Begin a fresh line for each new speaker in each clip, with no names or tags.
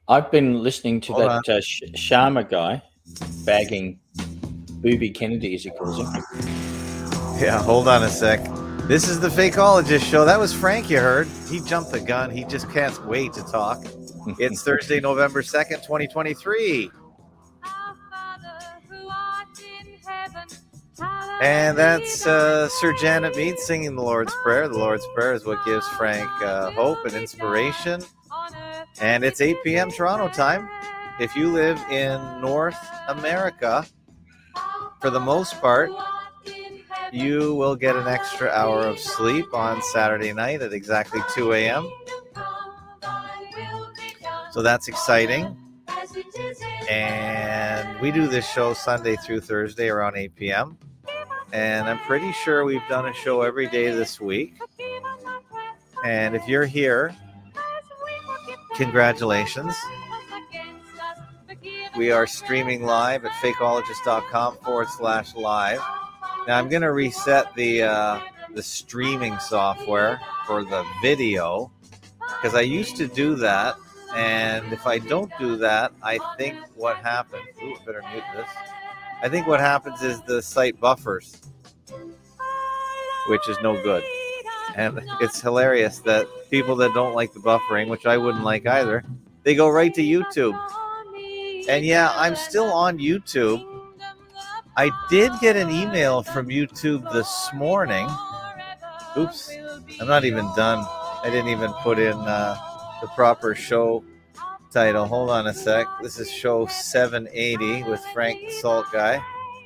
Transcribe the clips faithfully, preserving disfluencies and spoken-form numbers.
I've been listening to
Hold on.
that uh, Sh- Sharma guy bagging Booby Kennedy, as he calls him.
Yeah, hold on a sec. This is the Fakeologist Show. That was Frank you heard. He jumped the gun. He just can't wait to talk. It's Thursday, November second, twenty twenty-three. And that's uh, Sir Janet Mead singing the Lord's Prayer. The Lord's Prayer is what gives Frank uh, hope and inspiration. And it's eight p.m. Toronto time. If you live in North America, for the most part, you will get an extra hour of sleep on Saturday night at exactly two a.m. So that's exciting. And we do this show Sunday through Thursday around eight p.m. And I'm pretty sure we've done a show every day this week. And if you're here, congratulations. We are streaming live at fakeologist.com forward slash live. Now I'm going to reset the uh, the streaming software for the video because I used to do that. And if I don't do that, I think what happens... Ooh, I better mute this. I think what happens is the site buffers, which is no good. And it's hilarious that people that don't like the buffering, which I wouldn't like either, they go right to YouTube. And yeah, I'm still on YouTube. I did get an email from YouTube this morning. Oops, I'm not even done. I didn't even put in uh, the proper show title. Hold on a sec. This is show seven eighty with Frank the Salt Guy.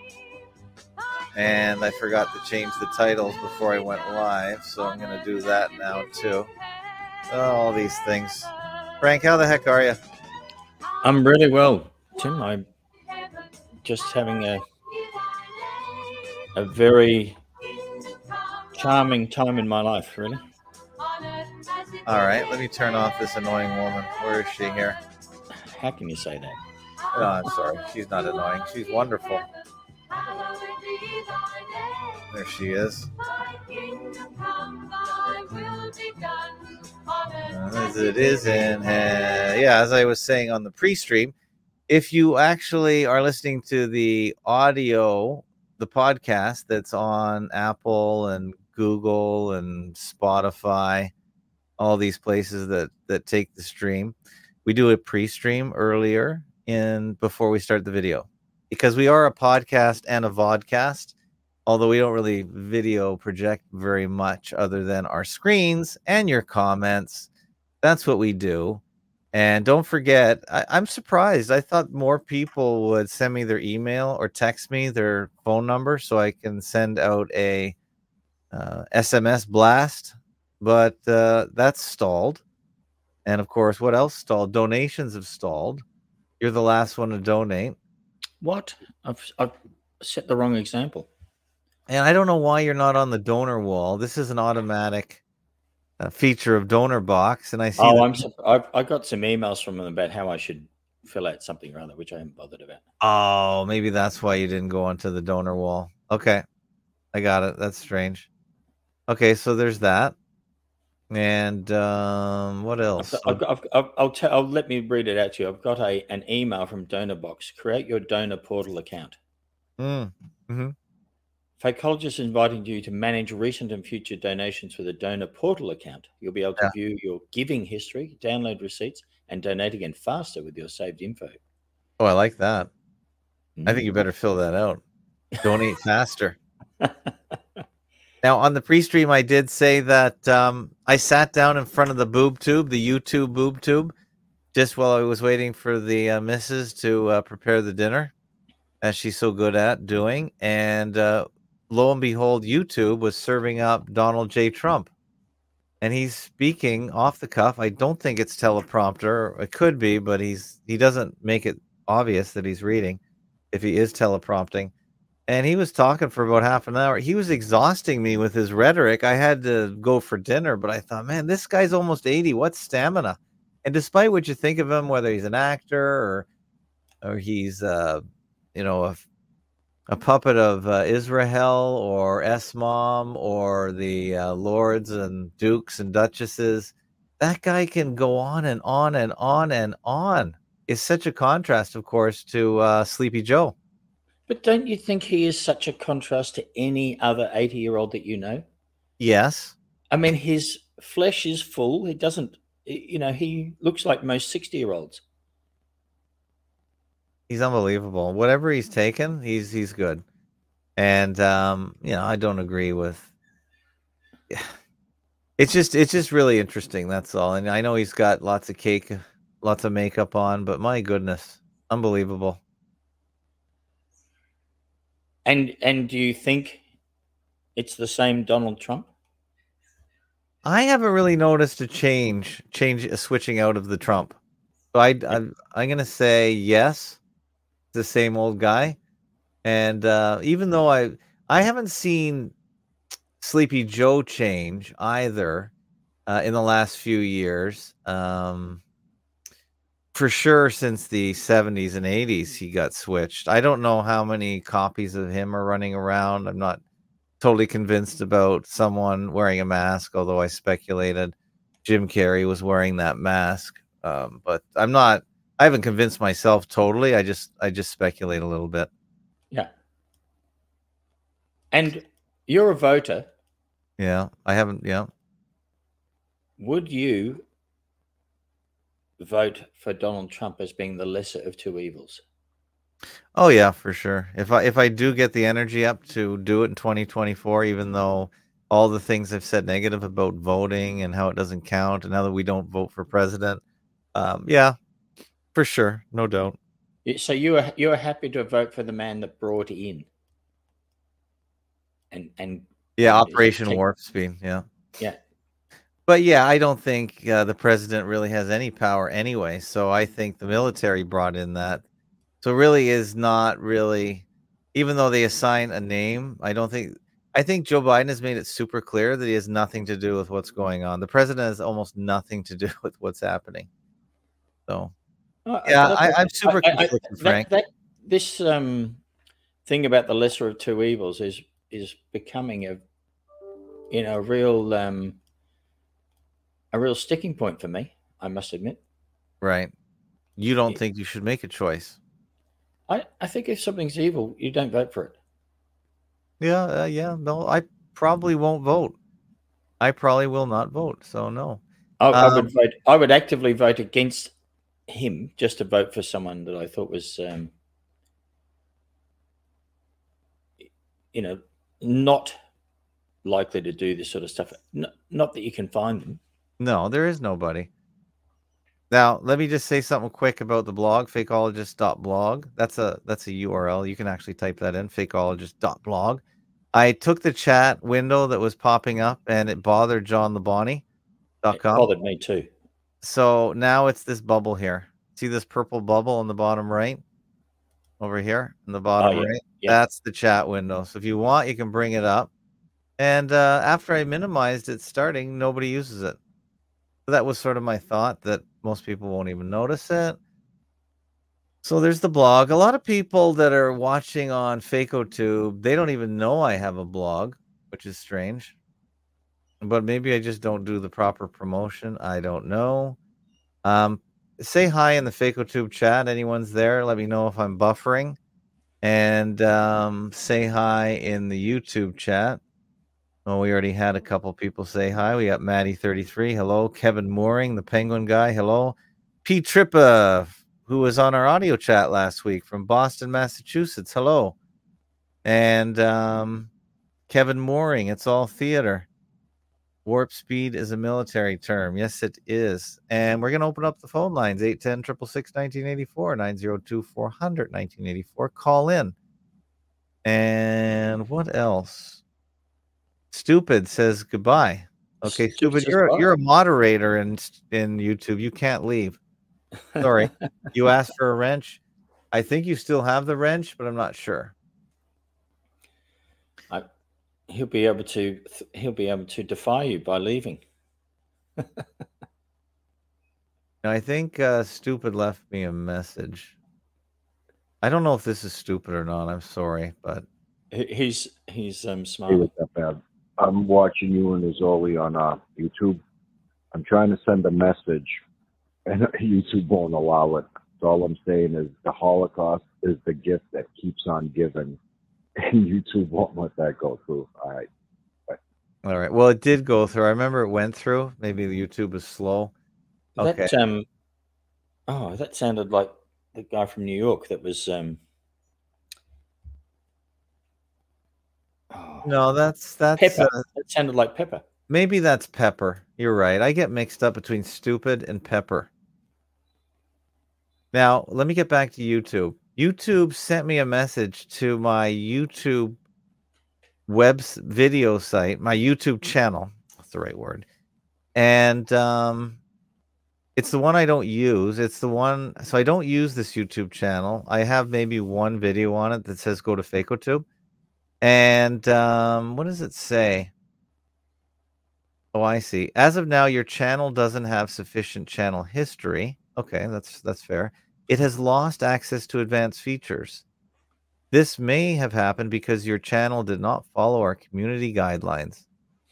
And I forgot to change the titles before I went live, so I'm going to do that now too. Oh, all these things. Frank, how the heck are you?
I'm really well, Tim. I'm just having a a very charming time in my life, really.
All right, let me turn off this annoying woman. Where is she here?
How can you say that?
Oh, I'm sorry. She's not annoying. She's wonderful. There she is. As it is in, uh, yeah, as I was saying on the pre-stream, if you actually are listening to the audio, the podcast that's on Apple and Google and Spotify, all these places that, that take the stream, we do a pre-stream earlier in before we start the video because we are a podcast and a vodcast, although we don't really video project very much other than our screens and your comments. That's what we do. And don't forget, I, I'm surprised. I thought more people would send me their email or text me their phone number so I can send out a uh, S M S blast, but uh, that's stalled. And of course, what else stalled? Donations have stalled. You're the last one to donate.
What? I've, I've set the wrong example.
And I don't know why you're not on the donor wall. This is an automatic uh, feature of Donor Box, and I see.
Oh,
that-
I'm. I've, I got some emails from them about how I should fill out something or other, which I haven't bothered about.
Oh, maybe that's why you didn't go onto the donor wall. Okay, I got it. That's strange. Okay, so there's that. And um, what else?
I've got, I've, I've, I'll tell. I'll let me read it out to you. I've got a an email from Donor Box. Create your donor portal account.
Mm. Mm-hmm.
Fakeologist is inviting you to manage recent and future donations with a donor portal account. You'll be able to yeah. view your giving history, download receipts, and donate again faster with your saved info.
Oh, I like that. Mm. I think you better fill that out. Donate faster. Now, on the pre-stream, I did say that um, I sat down in front of the boob tube, the YouTube boob tube, just while I was waiting for the uh, missus to uh, prepare the dinner, as she's so good at doing. And uh, lo and behold, YouTube was serving up Donald J. Trump. And he's speaking off the cuff. I don't think it's teleprompter. It could be, but he's he doesn't make it obvious that he's reading if he is teleprompting. And he was talking for about half an hour. He was exhausting me with his rhetoric. I had to go for dinner, but I thought, man, this guy's almost eighty. What stamina? And despite what you think of him, whether he's an actor or or he's, uh, you know, a, a puppet of uh, Israel or S-Mom or the uh, lords and dukes and duchesses, that guy can go on and on and on and on. It's such a contrast, of course, to uh, Sleepy Joe.
But don't you think he is such a contrast to any other eighty-year-old that you know?
Yes.
I mean, his flesh is full. He doesn't, you know, he looks like most sixty-year-olds.
He's unbelievable. Whatever he's taken, he's he's good. And um, you know, I don't agree with. It's just it's just really interesting. That's all. And I know he's got lots of cake, lots of makeup on, but my goodness, unbelievable.
And and do you think it's the same Donald Trump?
I haven't really noticed a change, change, a switching out of the Trump. So I, I I'm gonna say yes, the same old guy. And uh, even though I I haven't seen Sleepy Joe change either uh, in the last few years. Um, for sure, since the seventies and eighties, he got switched. I don't know how many copies of him are running around. I'm not totally convinced about someone wearing a mask, although I speculated Jim Carrey was wearing that mask. Um, but I'm not. I haven't convinced myself totally. I just I just speculate a little bit.
Yeah. And you're a voter.
Yeah, I haven't. Yeah.
Would you vote for Donald Trump as being the lesser of two evils?
Oh yeah, for sure. If I if I do get the energy up to do it in twenty twenty-four, even though all the things I've said negative about voting and how it doesn't count, and now that we don't vote for president, um, yeah, for sure, no doubt.
So you are you are happy to vote for the man that brought in and and
Yeah,
and
Operation
take-
Warp Speed. Yeah,
yeah.
but yeah, I don't think uh, the president really has any power anyway. So I think the military brought in that. So really is not really, even though they assign a name, I don't think. I think Joe Biden has made it super clear that he has nothing to do with what's going on. The president has almost nothing to do with what's happening. So,
Oh,
yeah,
that's
I,
what-
I'm super
I- I-
conflicted,
that-
Frank.
that- this um, thing about the lesser of two evils is is becoming a you know a real um, a real sticking point for me. I must admit.
Right. You don't
Yeah.
think you should make a choice?
I, I think if something's evil, you don't vote for it.
Yeah, uh, yeah. No, I probably won't vote. I probably will not vote. So no.
I, I
Um,
would vote. I would actively vote against him just to vote for someone that I thought was, um, you know, not likely to do this sort of stuff. Not, not that you can find them.
No, there is nobody. Now, let me just say something quick about the blog, fakeologist dot blog. That's a that's a U R L. You can actually type that in, fakeologist dot blog. I took the chat window that was popping up and it bothered John Labonte dot
It
com.
bothered me too.
So now it's this bubble here. See this purple bubble on the bottom right? Over here in the bottom
Oh, yeah,
right?
yeah.
That's the chat window. So if you want, you can bring it up. And uh, after I minimized it starting, nobody uses it. So that was sort of my thought, that most people won't even notice it. So there's the blog. A lot of people that are watching on FakeOTube, they don't even know I have a blog, which is strange. But maybe I just don't do the proper promotion. I don't know. Um, say hi in the FakeOTube chat. Anyone's there? Let me know if I'm buffering. And um, say hi in the YouTube chat. Oh, we already had a couple people say hi. We got Maddie thirty-three. Hello. Kevin Mooring, the Penguin guy. Hello. Pete Trippa, who was on our audio chat last week from Boston, Massachusetts. Hello. And um, Kevin Mooring, it's all theater. Warp speed is a military term. Yes, it is. And we're going to open up the phone lines, eight one zero, six six six, nineteen eighty-four, nine zero two, four hundred, nineteen eighty-four. Call in. And what else? Stupid says goodbye. Okay, Stupid, you're a, you're a moderator in in YouTube. You can't leave. Sorry. You asked for a wrench. I think you still have the wrench, but I'm not sure.
I, he'll be able to he'll be able to defy you by leaving.
I think uh, Stupid left me a message. I don't know if this is stupid or not. I'm sorry, but
he's he's um smart.
Hey, what's up, Ab? I'm watching you and Azoli on uh, YouTube. I'm trying to send a message, and YouTube won't allow it. So all I'm saying is the Holocaust is the gift that keeps on giving, and YouTube won't let that go through. All right.
All right. Well, it did go through. I remember it went through. Maybe the YouTube was slow. Okay.
That um, oh, that sounded like the guy from New York that was um. Oh,
No, that's that's
Pepper.
uh,
That sounded like Pepper.
maybe that's Pepper. You're right. I get mixed up between stupid and Pepper. Now, let me get back to YouTube. YouTube sent me a message to my YouTube web video site, my YouTube channel. That's the right word. And um, it's the one I don't use. It's the one, so I don't use this YouTube channel. I have maybe one video on it that says go to FacoTube. And um, what does it say? Oh, I see. As of now, your channel doesn't have sufficient channel history. Okay, that's that's fair. It has lost access to advanced features. This may have happened because your channel did not follow our community guidelines.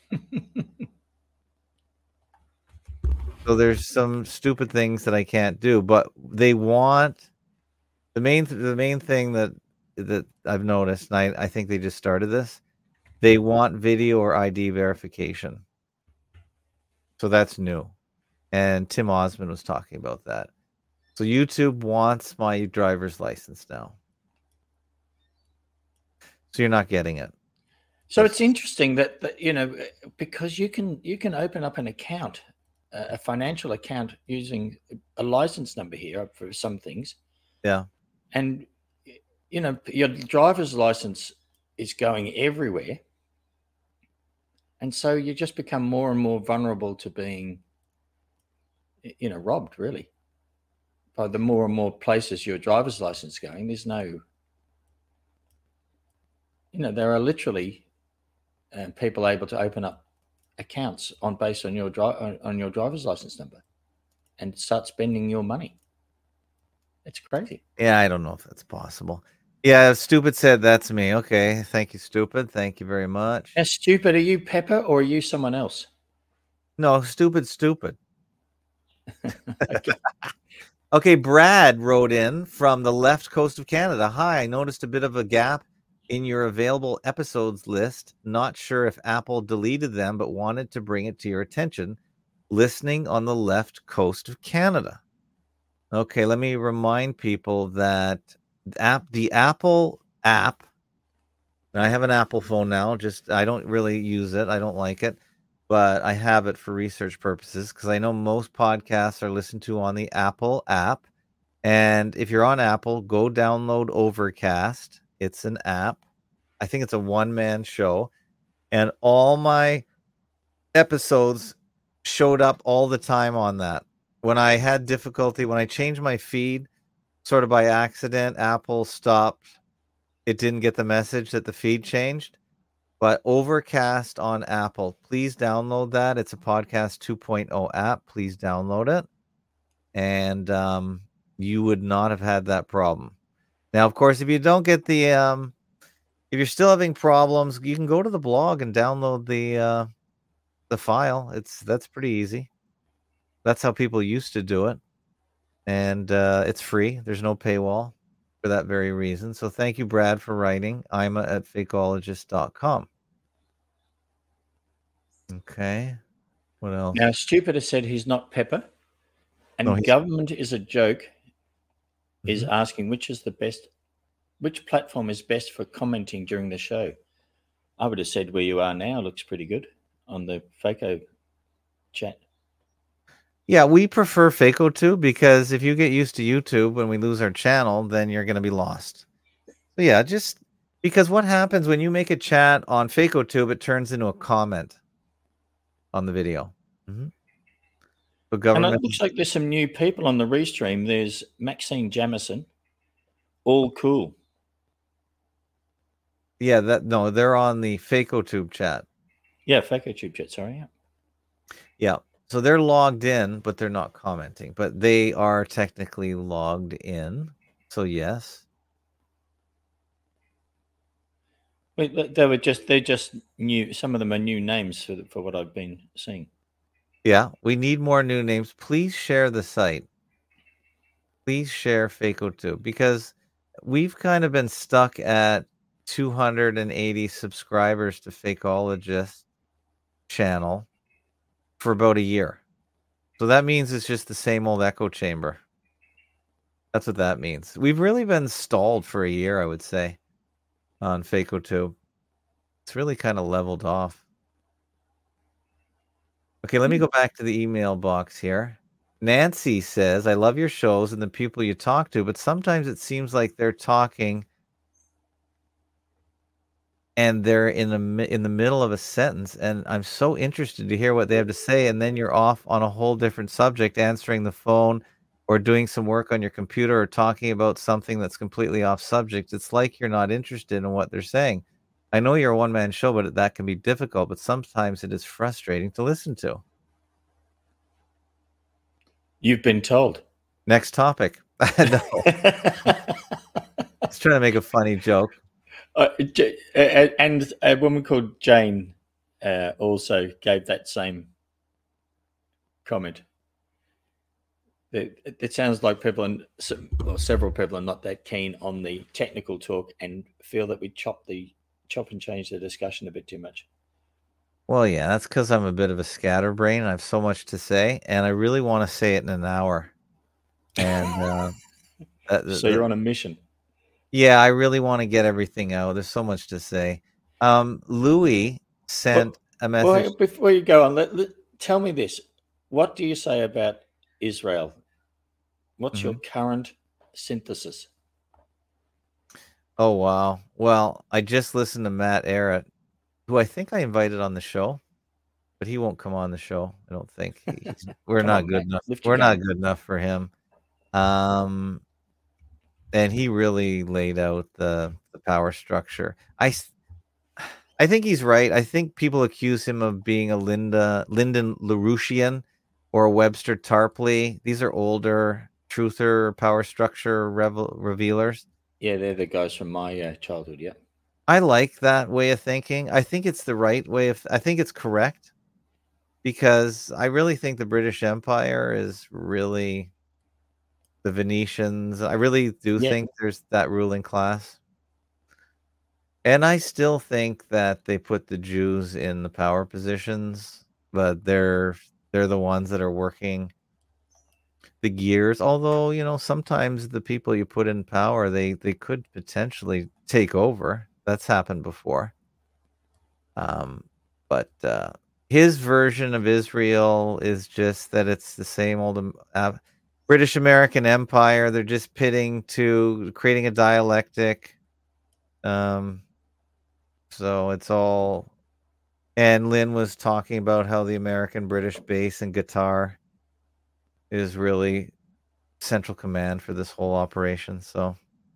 So there's some stupid things that I can't do, but they want the main the main thing that that I've noticed, and I, I think they just started this. They want video or I D verification. So that's new. And Tim Osmond was talking about that. So YouTube wants my driver's license now. So you're not getting it.
So it's interesting that, that you know, because you can you can open up an account, a financial account using a license number here for some things.
Yeah.
And you know, your driver's license is going everywhere. And so you just become more and more vulnerable to being, you know, robbed, really. By the more and more places your driver's license going, there's no, you know, there are literally uh, people able to open up accounts on based on your dri- on, on your driver's license number and start spending your money. It's crazy.
Yeah, I don't know if that's possible. Yeah, Stupid said that's me. Okay, thank you, Stupid. Thank you very much.
Now, Stupid, are you Pepper or are you someone else?
No, Stupid, Stupid.
Okay.
Okay, Brad wrote in from the left coast of Canada. Hi, I noticed a bit of a gap in your available episodes list. Not sure if Apple deleted them, but wanted to bring it to your attention. Listening on the left coast of Canada. Okay, let me remind people that the app, the Apple app, and I have an Apple phone now. Just I don't really use it. I don't like it, but I have it for research purposes because I know most podcasts are listened to on the Apple app. And if you're on Apple, go download Overcast. It's an app. I think it's a one-man show. And all my episodes showed up all the time on that. When I had difficulty, when I changed my feed, sort of by accident, Apple stopped. It didn't get the message that the feed changed. But Overcast on Apple, please download that. It's a podcast two point oh app. Please download it. And um, you would not have had that problem. Now, of course, if you don't get the, um, if you're still having problems, you can go to the blog and download the uh, the file. It's that's pretty easy. That's how people used to do it. And uh, it's free. There's no paywall for that very reason. So thank you, Brad, for writing. I'm at fakeologist dot com. Okay. What else?
Now, Stupid has said he's not Pepper. And
No, he's-
government is a joke is
Mhm.
asking which is the best, which platform is best for commenting during the show. I would have said where you are now looks pretty good on the Faco chat.
Yeah, we prefer FacoTube because if you get used to YouTube when we lose our channel, then you're going to be lost. So yeah, just because what happens when you make a chat on FacoTube, it turns into a comment on the video. Mm-hmm. So
And
government.
it looks like there's some new people on the restream. There's Maxine Jamison. All cool.
Yeah, that no, they're on the FacoTube chat.
Yeah, FacoTube chat. Sorry. Yeah.
Yeah. So they're logged in, but they're not commenting. But they are technically logged in. So yes.
Wait, they were just they're just new. Some of them are new names for for what I've been seeing.
Yeah, we need more new names. Please share the site. Please share Faco two, because we've kind of been stuck at two hundred eighty subscribers to Fakeologist channel for about a year. So that means it's just the same old echo chamber. That's what that means. We've really been stalled for a year, I would say, on Faco two. It's really kind of leveled off. Okay, let me go back to the email box here. Nancy says, I love your shows and the people you talk to, but sometimes it seems like they're talking and they're in the in the middle of a sentence, and I'm so interested to hear what they have to say, and then you're off on a whole different subject, answering the phone or doing some work on your computer or talking about something that's completely off subject. It's like you're not interested in what they're saying. I know you're a one-man show, but that can be difficult, but sometimes it is frustrating to listen to.
You've been told.
Next topic. No. I was trying to make a funny joke.
Uh, and a woman called Jane uh, also gave that same comment. It, it sounds like people, and well, several people are not that keen on the technical talk and feel that we chop the chop and change the discussion a bit too much.
Well, yeah, that's because I'm a bit of a scatterbrain and I have so much to say, and I really want to say it in an hour. And uh,
uh, so you're on a mission.
Yeah, I really want to get everything out. There's so much to say. Um, Louis sent well, a message.
Well, before you go on, let, let, tell me this. What do you say about Israel? What's mm-hmm. your current synthesis?
Oh, wow. Well, I just listened to Matt Ehret, who I think I invited on the show, but he won't come on the show. I don't think. We're not on, good enough. We're not good enough for him. Um, and he really laid out the, the power structure. I, I think he's right. I think people accuse him of being a Linda Lyndon LaRouchian or a Webster Tarpley. These are older truther power structure revel- revealers.
Yeah, they're the guys from my uh, childhood. Yeah,
I like that way of thinking. I think it's the right way of. I think it's correct, because I really think the British Empire is really the Venetians. I really do yeah. think there's that ruling class. And I still think that they put the Jews in the power positions, but they're they're the ones that are working the gears. Although, you know, sometimes the people you put in power, they they could potentially take over. That's happened before. Um, but uh, his version of Israel is just that it's the same old uh, British American Empire. They're just pitting to creating a dialectic. Um, so it's all. And Lynn was talking about how the American British base in Qatar is really central command for this whole operation. So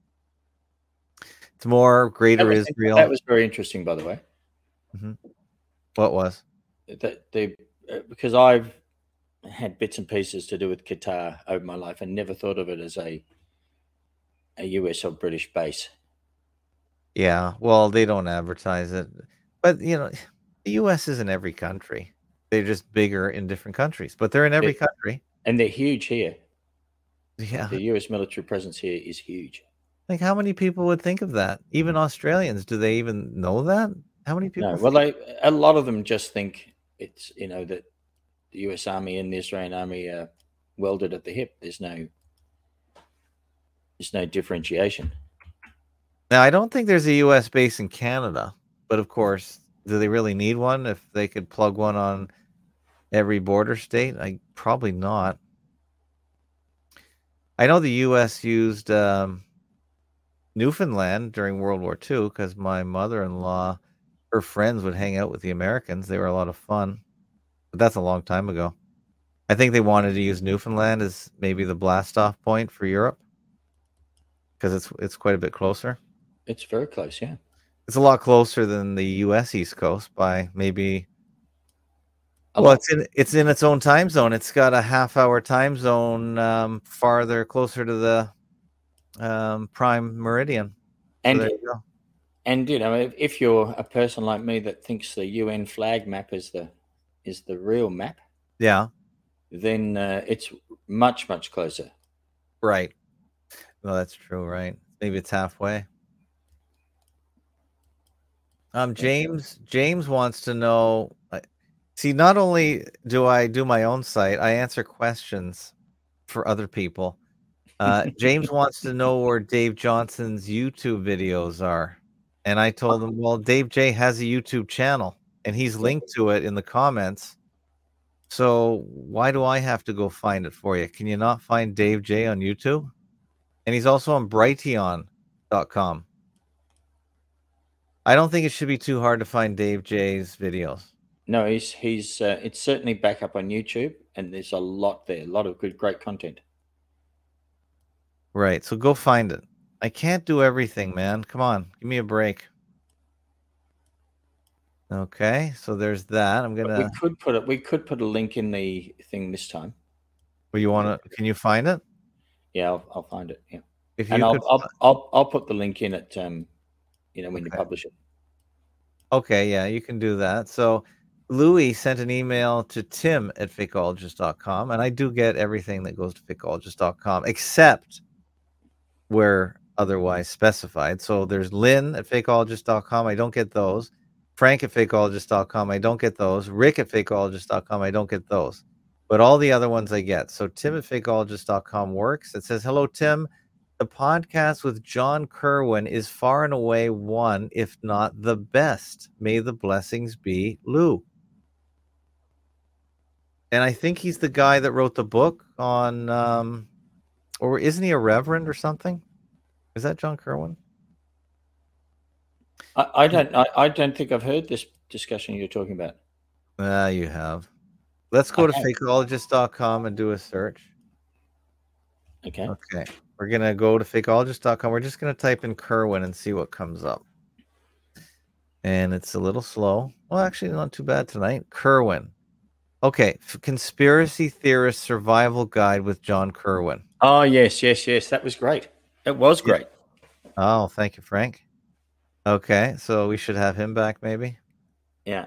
it's more greater
that was,
Israel.
That was very interesting, by the way.
Mm-hmm. What was?
That they, uh, because I've had bits and pieces to do with Qatar over my life and never thought of it as a a U S or British base.
Yeah, well, they don't advertise it. But, you know, the U S is in every country. They're just bigger in different countries, but they're in every
they're,
country.
And they're huge here.
Yeah.
The U S military presence here is huge.
Like, how many people would think of that? Even Australians, do they even know that? How many people?
No, well, they, a lot of them just think it's, you know, that the U S Army and the Israeli Army are welded at the hip. There's no, there's no differentiation.
Now, I don't think there's a U S base in Canada, but of course, do they really need one? If they could plug one on every border state, I probably not. I know the U S used um, Newfoundland during World War Two because my mother-in-law, her friends would hang out with the Americans. They were a lot of fun, but that's a long time ago. I think they wanted to use Newfoundland as maybe the blast-off point for Europe because it's it's quite a bit closer.
It's very close, yeah.
It's a lot closer than the U S East Coast by maybe. Well, it's in it's in its own time zone. It's got a half-hour time zone um, farther, closer to the um, prime meridian.
And
so there you go.
And you know, if, if you're a person like me that thinks the U N flag map is the is the real map,
Yeah.
then uh, it's much, much closer.
Right. No, that's true, right? Maybe it's halfway. Um, James James wants to know. See, not only do I do my own site, I answer questions for other people. Uh, James wants to know where Dave Johnson's YouTube videos are, and I told him, well, Dave J has a YouTube channel, and he's linked to it in the comments. So why do I have to go find it for you? Can you not find Dave J on YouTube? And he's also on Brighteon dot com. I don't think it should be too hard to find Dave J's videos.
No, he's he's uh, it's certainly back up on YouTube, and there's a lot there, a lot of good, great content.
Right, so go find it. I can't do everything, man. Come on, give me a break. Okay, so there's that. I'm gonna.
But we could put it. We could put a link in the thing this time.
Well, you want to? Can you find it?
Yeah, I'll, I'll find it. Yeah,
if you
and I'll,
could...
I'll I'll I'll put the link in it. Um, you know, when okay. you publish it.
Okay, yeah, you can do that. So Louis sent an email to Tim at fakeologist dot com, and I do get everything that goes to fakeologist dot com except where otherwise specified. So there's Lynn at fakeologist dot com. I don't get those. Frank at fakeologist dot com. I don't get those. Rick at fakeologist dot com. I don't get those. But all the other ones I get. So Tim at fakeologist dot com works. It says, hello, Tim. The podcast with John Kerwin is far and away one, if not the best. May the blessings be, Lou. And I think he's the guy that wrote the book on, um, or isn't he a reverend or something? Is that John Kerwin?
I, I don't. I, I don't think I've heard this discussion you're talking about.
Ah, uh, you have. Let's go I to fakeologist dot com and do a search.
Okay.
Okay. We're going to go to fakeologist dot com. We're just going to type in Kerwin and see what comes up. And it's a little slow. Well, actually, not too bad tonight. Kerwin. Okay. Conspiracy Theorist Survival Guide with John Kerwin.
Oh, yes, yes, yes. That was great. It was great.
Yeah. Oh, thank you, Frank. Okay. So we should have him back, maybe?
Yeah.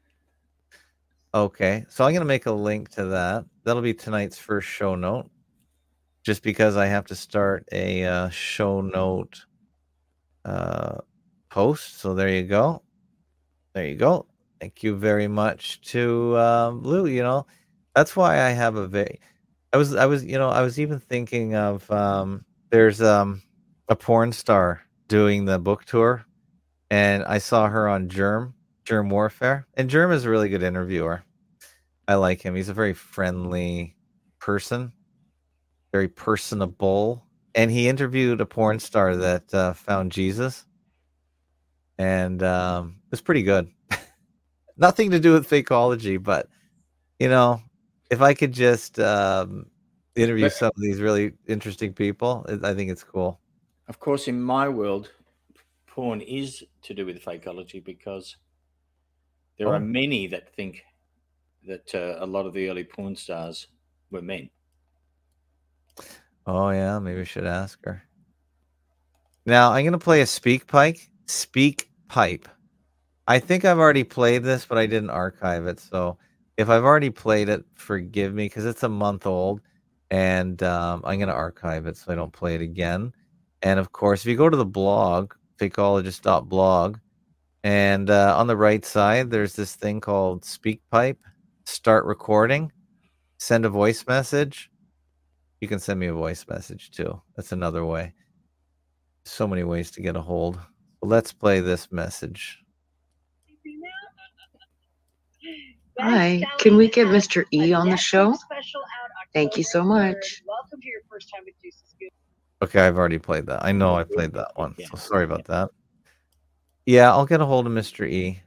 Okay. So I'm going to make a link to that. That'll be tonight's first show note. Just because I have to start a uh, show note uh, post. So there you go. There you go. Thank you very much to um, Lou. You know, that's why I have a very, I was, I was, you know, I was even thinking of, um, there's um, a porn star doing the book tour, and I saw her on Germ, Germ Warfare. And Germ is a really good interviewer. I like him. He's a very friendly person. Very personable, and he interviewed a porn star that uh, found Jesus, and um, it was pretty good. Nothing to do with fakeology, but you know, if I could just um, interview some of these really interesting people, I think it's cool.
Of course, in my world, porn is to do with fakeology because there oh. are many that think that uh, a lot of the early porn stars were men.
Oh, yeah, maybe we should ask her. Now, I'm going to play a speak pipe. Speak pipe. I think I've already played this, but I didn't archive it. So if I've already played it, forgive me, because it's a month old. And um, I'm going to archive it so I don't play it again. And, of course, if you go to the blog, fakeologist dot blog, and uh, on the right side, there's this thing called Speak Pipe. Start recording. Send a voice message. You can send me a voice message too. That's another way. So many ways to get a hold. Let's play this message.
Hi, can we get Mister E on the show? Thank you so much.
Okay, I've already played that. I know I played that one. So sorry about that. Yeah, I'll get a hold of Mister E.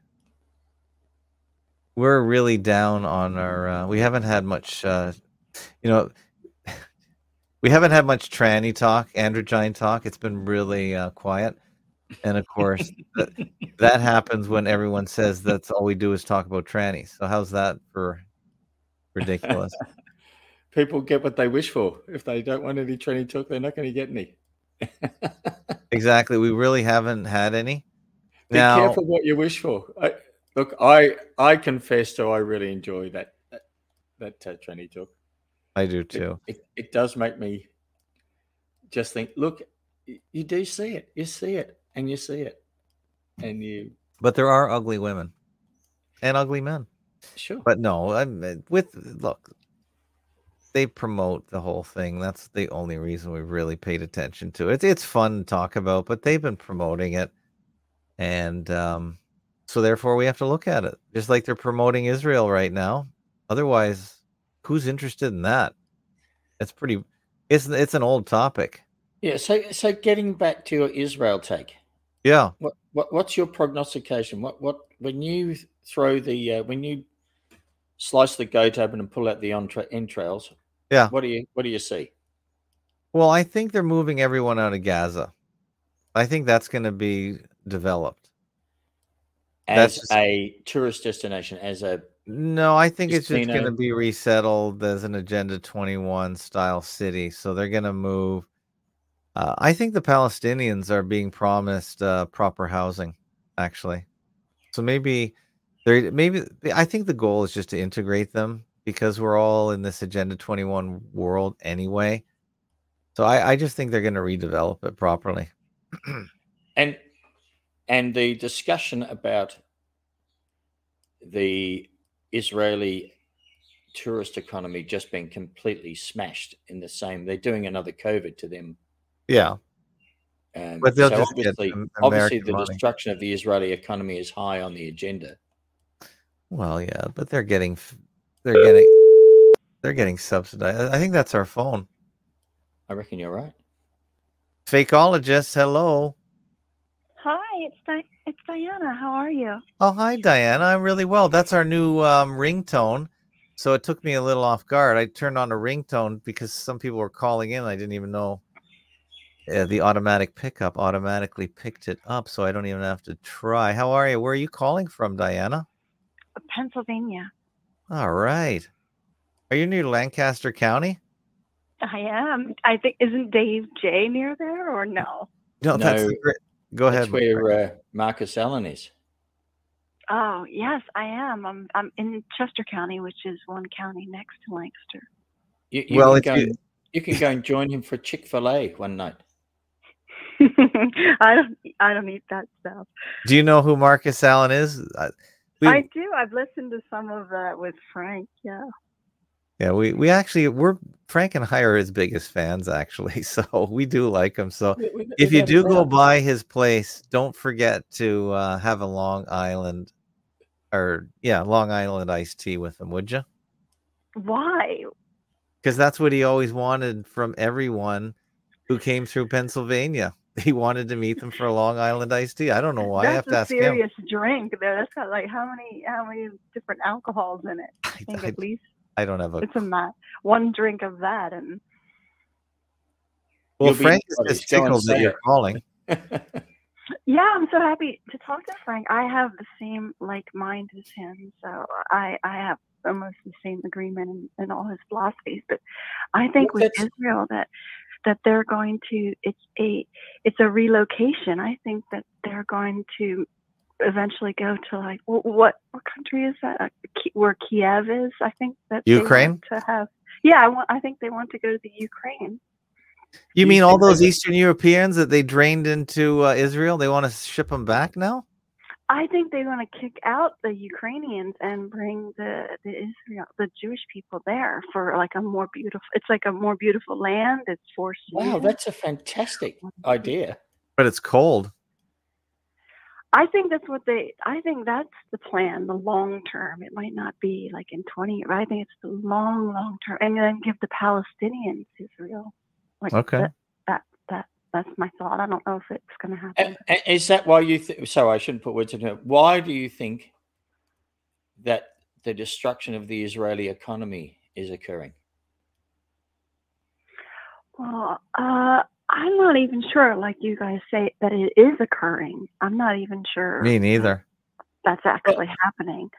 We're really down on our, uh, we haven't had much, uh, you know, we haven't had much tranny talk, androgyne talk. It's been really uh, quiet. And of course, that, that happens when everyone says that's all we do is talk about trannies. So how's that for ridiculous?
People get what they wish for. If they don't want any tranny talk, they're not going to get any.
Exactly. We really haven't had any.
Be
now,
careful what you wish for. I, look, I I confess to I really enjoy that. that uh, tranny talk.
I do
It,
too.
it, it does make me just think, look, y- you do see it. You see it and you see it. And you,
But there are ugly women and ugly men.
sure.
But no, I'm with look. They promote the whole thing. That's the only reason we really paid attention to it. It's fun to talk about, but they've been promoting it, and um, so therefore we have to look at it, just like they're promoting Israel right now. Otherwise, who's interested in that? It's pretty. It's it's an old topic.
Yeah. So, so getting back to your Israel take,
Yeah.
what, what what's your prognostication? What what when you throw the uh, when you slice the goat open and pull out the entra- entrails?
Yeah.
What do you what do you see?
Well, I think they're moving everyone out of Gaza. I think that's going to be developed.
As
That's just,
a tourist destination, as a
no, I think it's just going to
casino.
be resettled as an Agenda twenty-one style city. So they're going to move. Uh, I think the Palestinians are being promised uh, proper housing, actually. So maybe they maybe I think the goal is just to integrate them because we're all in this Agenda twenty-one world anyway. So I, I just think they're going to redevelop it properly.
and and the discussion about the Israeli tourist economy just being completely smashed in the same, they're doing another COVID to them.
Yeah.
Um,
But they'll
so
just
obviously,
get Am-
obviously,
American
the
money.
destruction of the Israeli economy is high on the agenda.
Well, yeah, but they're getting f- they're getting they're getting subsidized. I think that's our phone.
I reckon you're right.
Fakeologist, hello.
Hi, it's Di- it's Diana. How are you?
Oh, hi, Diana. I'm really well. That's our new um, ringtone. So it took me a little off guard. I turned on a ringtone because some people were calling in. I didn't even know uh, the automatic pickup automatically picked it up, so I don't even have to try. How are you? Where are you calling from, Diana?
Pennsylvania.
All right. Are you near Lancaster County?
I am. I think isn't Dave J near there or no?
No, that's
No,
the great. Go
That's
ahead.
where uh, Marcus Allen is.
Oh yes, I am. I'm I'm in Chester County, which is one county next to Lancaster.
You, you
Well,
can
if
go
you-
and, you can go and join him for Chick-fil-A one night.
I don't I don't eat that stuff.
Do you know who Marcus Allen is? Uh, we,
I do. I've listened to some of that with Frank. Yeah.
yeah, we we actually we're Frank and I are his biggest fans actually, so we do like him. So if you do go by his place, don't forget to uh, have a Long Island or yeah, Long Island iced tea with him, would you?
Why?
Because that's what he always wanted from everyone who came through Pennsylvania. He wanted to meet them for a Long Island iced tea. I don't know why. I have
That's
to
a
ask him.
serious drink. There, that's got like how many how many different alcohols in it? I think
I,
at least
I don't have a.
it's a mat. One drink of that and.
Well,
You'll be
Frank is
sorry,
just
go and
tickled that
say
you're
it.
calling.
Yeah, I'm so happy to talk to Frank. I have the same like mind as him, so I I have almost the same agreement in, in all his philosophies. But I think
Well,
with
that's-
Israel that that they're going to it's a it's a relocation. I think that they're going to eventually go to like wh- what what country is that? Uh, Ki- Where Kiev is? I think that they
Ukraine?
want to have. Yeah, I want. I think they want to go to the Ukraine.
You
You
mean all
think
those
they-
Eastern Europeans that they drained into uh, Israel? They want to ship them back now?
I think they want to kick out the Ukrainians and bring the the Israel, the Jewish people there for like a more beautiful. It's like a more beautiful land. It's four
Wow,
seasons.
that's a fantastic idea.
But it's cold.
I think that's what they. I think that's the plan, the long term. It might not be like in twenty years. I think it's the long, long term, and then give the Palestinians Israel. Like
Okay.
that. That that that's my thought. I don't know if it's going to happen.
A- a- Is that why you think? So I shouldn't put words into it. Why do you think that the destruction of the Israeli economy is occurring?
Well, uh, I'm not even sure. Like you guys say that it is occurring. I'm not even sure.
Me neither.
That's actually happening.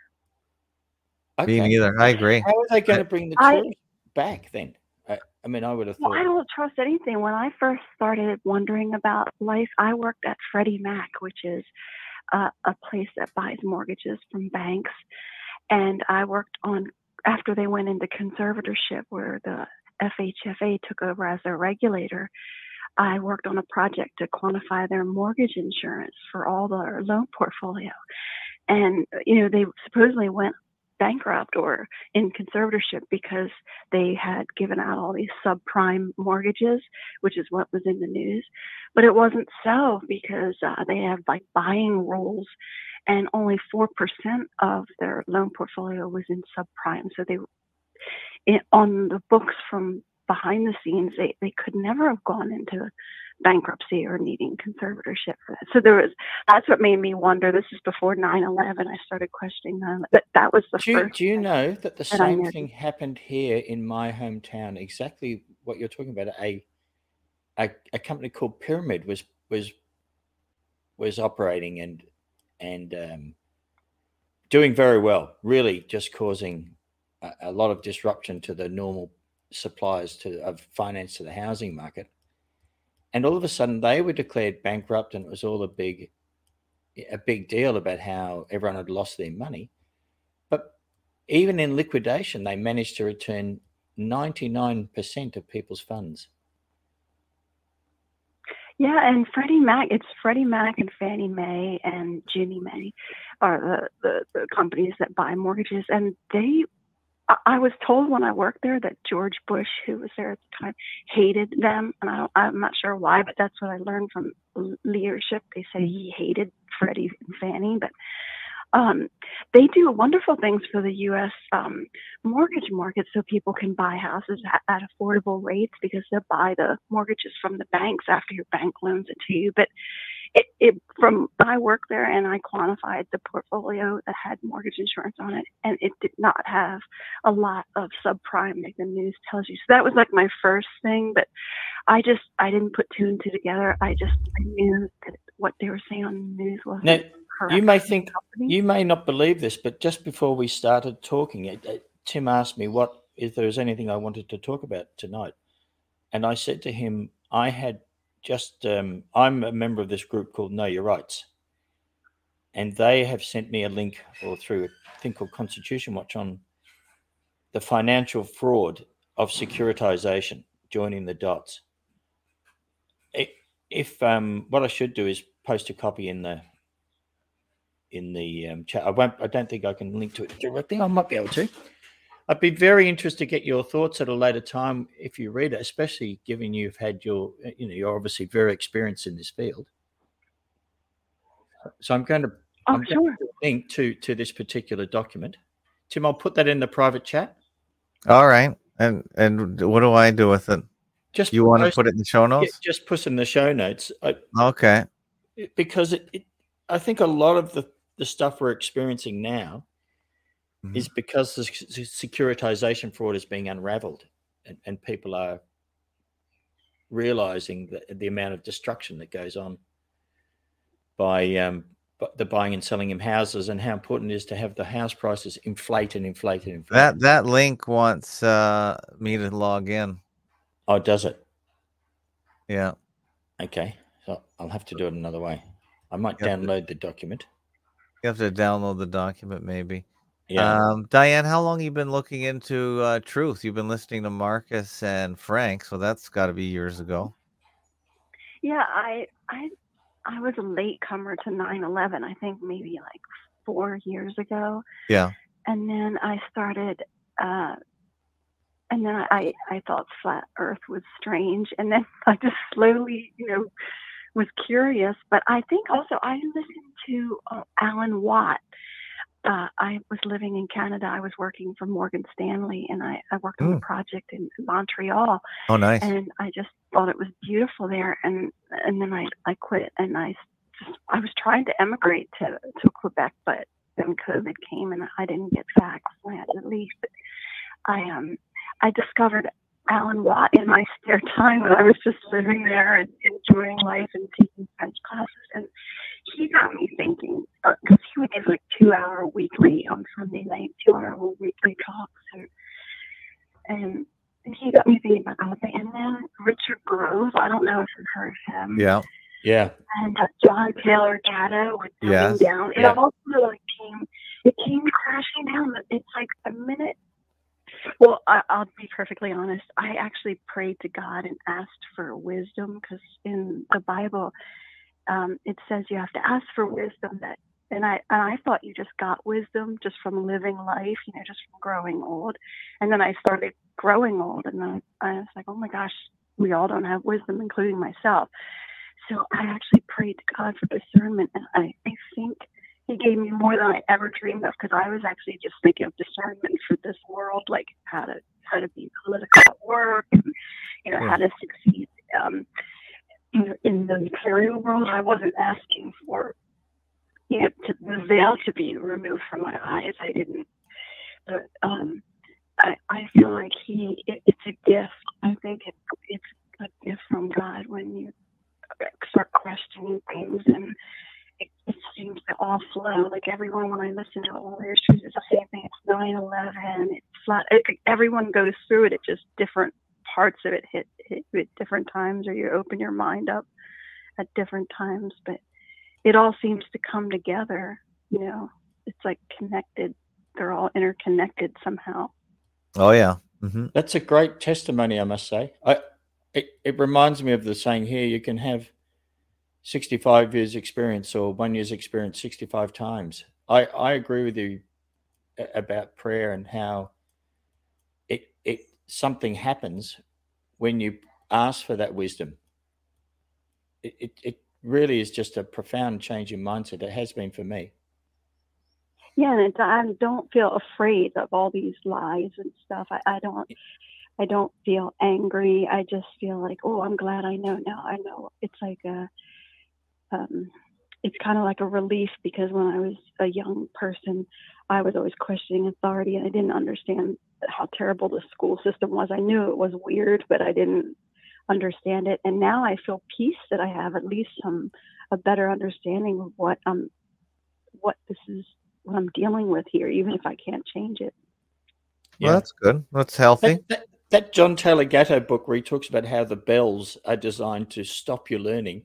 Me
Okay.
neither. I agree.
How are they going to bring the
I-
tourists back then? I, I mean, I would have
Well,
thought.
I don't trust anything. When I first started wondering about life, I worked at Freddie Mac, which is uh, a place that buys mortgages from banks. And I worked on after they went into conservatorship, where the F H F A took over as their regulator, I worked on a project to quantify their mortgage insurance for all their loan portfolio. And, you know, they supposedly went bankrupt or in conservatorship because they had given out all these subprime mortgages, which is what was in the news. But it wasn't so, because uh, they have like buying rules, and only four percent of their loan portfolio was in subprime. So they, it, on the books from behind the scenes, they, they could never have gone into bankruptcy or needing conservatorship for that. So there was, that's what made me wonder. This is before nine eleven. I started questioning them. But that was the
Do you,
first.
do you know that the
that I
same
knew.
thing happened here in my hometown? Exactly what you're talking about. A a, a company called Pyramid was was was operating and and um, doing very well. Really, just causing a, a lot of disruption to the normal supplies to of finance to the housing market. And all of a sudden, they were declared bankrupt, and it was all a big a big deal about how everyone had lost their money. But even in liquidation, they managed to return ninety-nine percent of people's funds.
Yeah, and Freddie Mac, it's Freddie Mac and Fannie Mae and Ginnie Mae are the, the, the companies that buy mortgages. And they, I, I was told when I worked there that George Bush, who was there at the time, hated them. And I don't, I'm not sure why, but that's what I learned from leadership. They say he hated Freddie and Fannie, but Um, they do wonderful things for the U S um, mortgage market, so people can buy houses at, at affordable rates, because they'll buy the mortgages from the banks after your bank loans it to you. But it, it from I worked there, and I quantified the portfolio that had mortgage insurance on it, and it did not have a lot of subprime like the news tells you. So that was like my first thing, but I just I didn't put two and two together. I just I knew that what they were saying on the news wasn't
Now,
correct.
you may think,
Company.
you may not believe this, but just before we started talking, it, it, Tim asked me what if there was anything I wanted to talk about tonight, and I said to him, I had just um, I'm a member of this group called Know Your Rights, and they have sent me a link, or through a thing called Constitution Watch, on the financial fraud of securitization, joining the dots. It, if um, what I should do is post a copy in the in the um, chat. I won't. I don't think I can link to it directly. I might be able to. I'd be very interested to get your thoughts at a later time if you read it, especially given you've had your, you know, you're obviously very experienced in this field. So I'm going to,
Oh,
I'm
sure.
going to link to to this particular document. Tim, I'll put that in the private chat.
All right. And and what do I do with it?
Just
You want to
post,
put it in the show
yeah,
notes?
just put in the show notes. I,
Okay.
because it, it, I think a lot of the, the stuff we're experiencing now
Mhm.
is because the securitization fraud is being unraveled, and, and people are realizing the, the amount of destruction that goes on by um, the buying and selling of houses, and how important it is to have the house prices inflate and inflate and inflate.
That that link wants uh, me to log in.
Oh, does it?
Yeah.
Okay. So I'll have to do it another way. I might
Yep.
download the document.
You have to download the document, maybe.
Yeah.
Um, Diane, how long have you been looking into uh, truth? You've been listening to Marcus and Frank, so that's got to be years ago.
Yeah, I I I was a late comer to nine eleven. I think maybe like four years ago.
Yeah.
And then I started, uh, and then I I thought flat Earth was strange, and then I just slowly, you know, was curious. But I think also I listened to uh, Alan Watt. Uh, I was living in Canada. I was working for Morgan Stanley, and I, I worked on a
Mm.
project in Montreal.
Oh, nice.
And I just thought it was beautiful there. And and then I, I quit, and I just I was trying to emigrate to, to Quebec, but then COVID came, and I didn't get back, so I had to leave. But I um I discovered Alan Watt in my spare time when I was just living there and enjoying life and taking French classes, and he got me thinking, because he would give like two hour weekly on Sunday night, two hour weekly talks, and and and he got me thinking about everything. And then Richard Grove, I don't know if you've heard of him.
Yeah.
Yeah.
And uh, John Taylor Gatto with Coming
Yes.
Down. It
Yeah.
also like came, it came crashing down. But it's like a minute Well, I, I'll be perfectly honest. I actually prayed to God and asked for wisdom because in the Bible, um, it says you have to ask for wisdom. That, and I and I thought you just got wisdom just from living life, you know, just from growing old. And then I started growing old, and then I was like, oh my gosh, we all don't have wisdom, including myself. So I actually prayed to God for discernment, and I, I think He gave me more than I ever dreamed of, because I was actually just thinking of discernment for this world, like how to how to be political at work, and, you know,
Yeah.
how to succeed um, you know, in the material world. I wasn't asking for, you know, to, the veil to be removed from my eyes. I didn't. But um, I, I feel like he it, it's a gift. I think it, it's a gift from God when you start questioning things, and it, it seems to all flow. Like everyone, when I listen to all their issues, it's the same thing. It's nine eleven. It's flat. It, everyone goes through it. It's just different parts of it hit, hit at different times, or you open your mind up at different times. But it all seems to come together. You know, it's like connected. They're all interconnected somehow.
Oh yeah. Mm-hmm.
That's a great testimony, I must say. I it, it reminds me of the saying here: you can have sixty-five years experience or one year's experience sixty-five times. I, I agree with you about prayer and how it it something happens when you ask for that wisdom. It it, it really is just a profound change in mindset. It has been for me.
Yeah, and it's, I don't feel afraid of all these lies and stuff. I, I don't I don't feel angry. I just feel like, oh, I'm glad I know now. I know. It's like a Um, it's kind of like a relief, because when I was a young person, I was always questioning authority, and I didn't understand how terrible the school system was. I knew it was weird, but I didn't understand it. And now I feel peace that I have at least some a better understanding of what um what this is, what I'm dealing with here, even if I can't change it.
Well,
Yeah.
that's good. That's healthy.
That, that, that John Taylor Gatto book where he talks about how the bells are designed to stop you learning.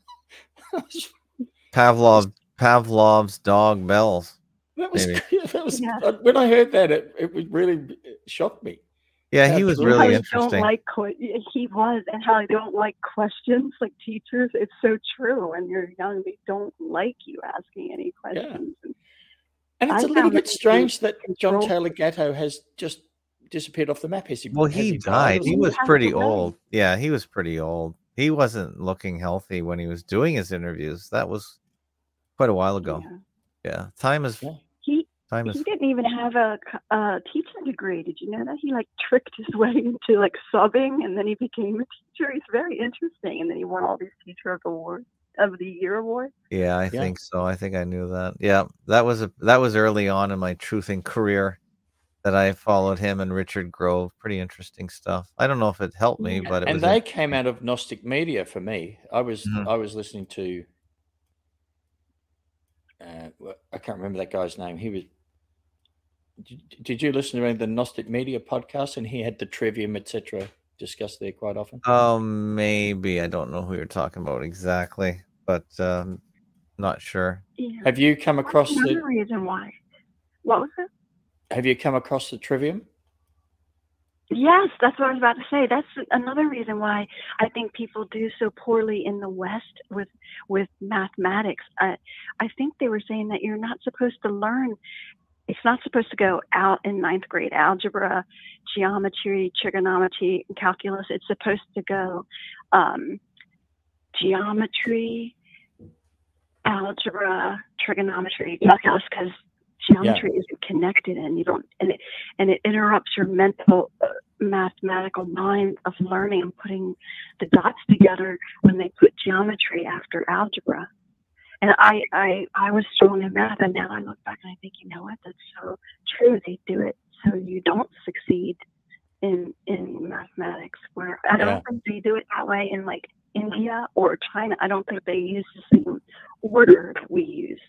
Pavlov Pavlov's dog bells.
That was,
Maybe.
that was
Yeah.
when I heard that, it, it was really it shocked me.
Yeah,
How
he was
true
really
How
it
I
is.
interesting.
don't like que- he was, and how I don't like questions, like teachers. It's so true. When you're young, they don't like you asking any questions. And
And it's
I
a little
found
bit
that
strange that John
control-
Taylor Gatto has just disappeared off the map. Has he,
Well,
has
he
he died?
died.
or
He
something?
was
He
pretty
passed away.
old. Yeah, he was pretty old. He wasn't looking healthy when he was doing his interviews. That was quite a while ago.
Yeah.
Yeah, time is
Yeah.
He
time is.
he didn't even have a, a teaching degree. Did you know that? He like tricked his way into like subbing, and then he became a teacher. He's very interesting, and then he won all these Teacher of the Award of the Year awards.
Yeah, I
Yeah.
think so. I think I knew that. Yeah, that was a that was early on in my truthing career that I followed him and Richard Grove. Pretty interesting stuff. I don't know if it helped me, but it
And
was.
they
interesting.
came out of Gnostic Media for me. I was
Mhm.
I was listening to uh, well, I can't remember that guy's name. He was. Did, did you listen to any of the Gnostic Media podcast? And he had the trivium, et cetera, discussed there quite often.
Oh, maybe I don't know who you're talking about exactly, but um, not sure.
Yeah.
Have you come across
That's another
the
reason why. What was it?
Have you come across the trivium?
Yes, that's what I was about to say. That's another reason why I think people do so poorly in the West with with mathematics. I I think they were saying that you're not supposed to learn. It's not supposed to go out in ninth grade algebra, geometry, trigonometry, and calculus. It's supposed to go um, geometry, algebra, trigonometry, calculus, because geometry yeah. isn't connected, and you don't, and it and it interrupts your mental uh, mathematical mind of learning and putting the dots together when they put geometry after algebra. And I, I, I was strong in math, and now I look back and I think, you know what, that's so true. They do it so you don't succeed in in mathematics. Where I don't
Yeah.
think they do it that way in like India or China. I don't think they use the same order that we use.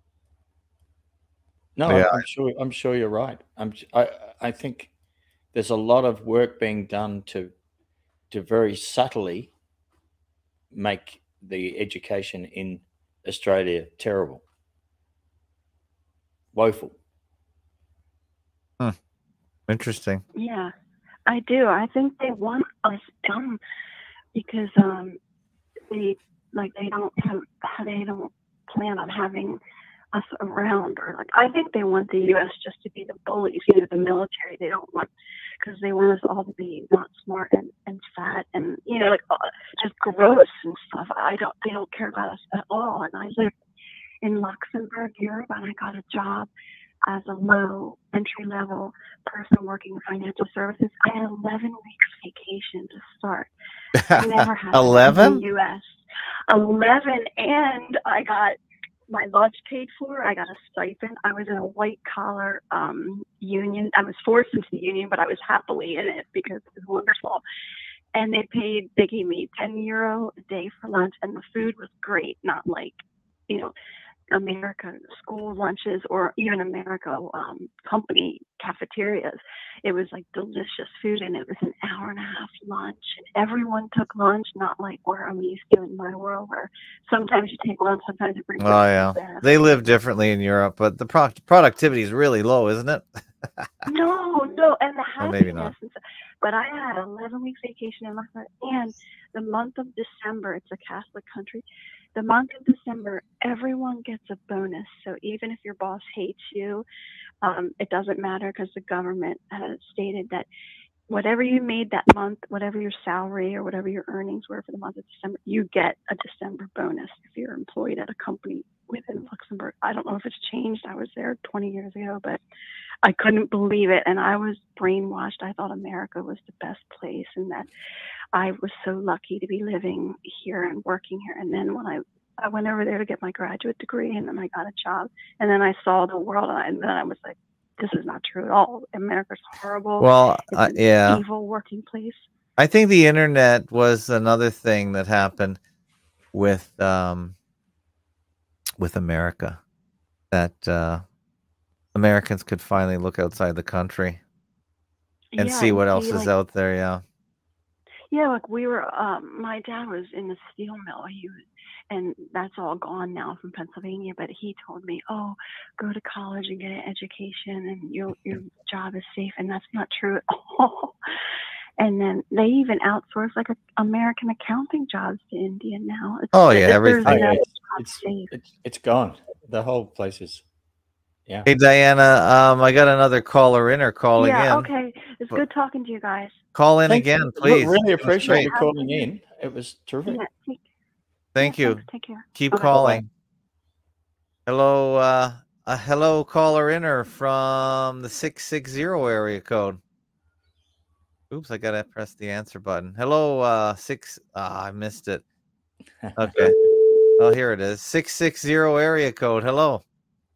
No,
Yeah.
I'm sure. I'm sure you're right. I'm. I. I think there's a lot of work being done to, to very subtly make the education in Australia terrible, woeful.
Hmm. Interesting.
Yeah, I do. I think they want us dumb because um, they like they don't have they don't plan on having us around, or like I think they want the U S just to be the bullies, you know, the military. They don't want because they want us all to be not smart and, and fat and you know like uh, just gross and stuff. I don't. They don't care about us at all. And I lived in Luxembourg, Europe, and I got a job as a low entry level person working in financial services. I had eleven weeks vacation to start. I never had
eleven
in the U S. eleven, and I got my lunch paid for. I got a stipend. I was in a white collar um, union. I was forced into the union, but I was happily in it because it was wonderful. And they paid, they gave me ten euro a day for lunch, and the food was great, not like, you know, America school lunches or even America um, company cafeterias. It was like delicious food, and it was an hour and a half lunch. And everyone took lunch, not like where I'm used to in my world, where sometimes you take lunch, sometimes you bring.
Oh yeah, they live differently in Europe, but the pro- productivity is really low, isn't it?
no, no, and the
well, maybe
happiness.
not.
But I had eleven weeks vacation in Luxembourg, and the month of December. It's a Catholic country. The month of December, everyone gets a bonus. So even if your boss hates you, um, it doesn't matter because the government has stated that whatever you made that month, whatever your salary or whatever your earnings were for the month of December, you get a December bonus if you're employed at a company within Luxembourg. I don't know if it's changed. I was there twenty years ago, but I couldn't believe it. And I was brainwashed. I thought America was the best place and that I was so lucky to be living here and working here. And then when I, I went over there to get my graduate degree, and then I got a job, and then I saw the world, and, I, and then I was like, this is not true at all. America's horrible.
Well,
it's
uh,
an
yeah.
evil working place.
I think the internet was another thing that happened with um, with America, that uh, Americans could finally look outside the country and
yeah,
see what
and
else
see,
is
like,
out there. Yeah.
Yeah, like we were. Um, my dad was in the steel mill. He was, and that's all gone now from Pennsylvania. But he told me, "Oh, go to college and get an education, and your your job is safe." And that's not true at all. And then they even outsource like a, American accounting jobs to India now. It's,
Oh yeah,
there's
everything.
Oh,
no
yeah,
job
it's,
safe.
it's, it's it's gone. The whole place is. Yeah.
Hey Diana, um, I got another caller in or calling
Yeah.
in.
Okay. It's
But-
good talking to you guys.
Call in
Thanks.
again,
Re-
please.
Really
It was
appreciate
great.
you calling in. It was terrific.
Yeah. Take,
Thank
yeah,
you.
thanks. Take care.
Keep
Bye-bye.
calling. Hello, uh, a hello caller inner from the six six zero area code. Oops, I gotta press the answer button. Hello, uh, six. Ah, I missed it. Okay. Oh, here it is. Six six zero area code. Hello.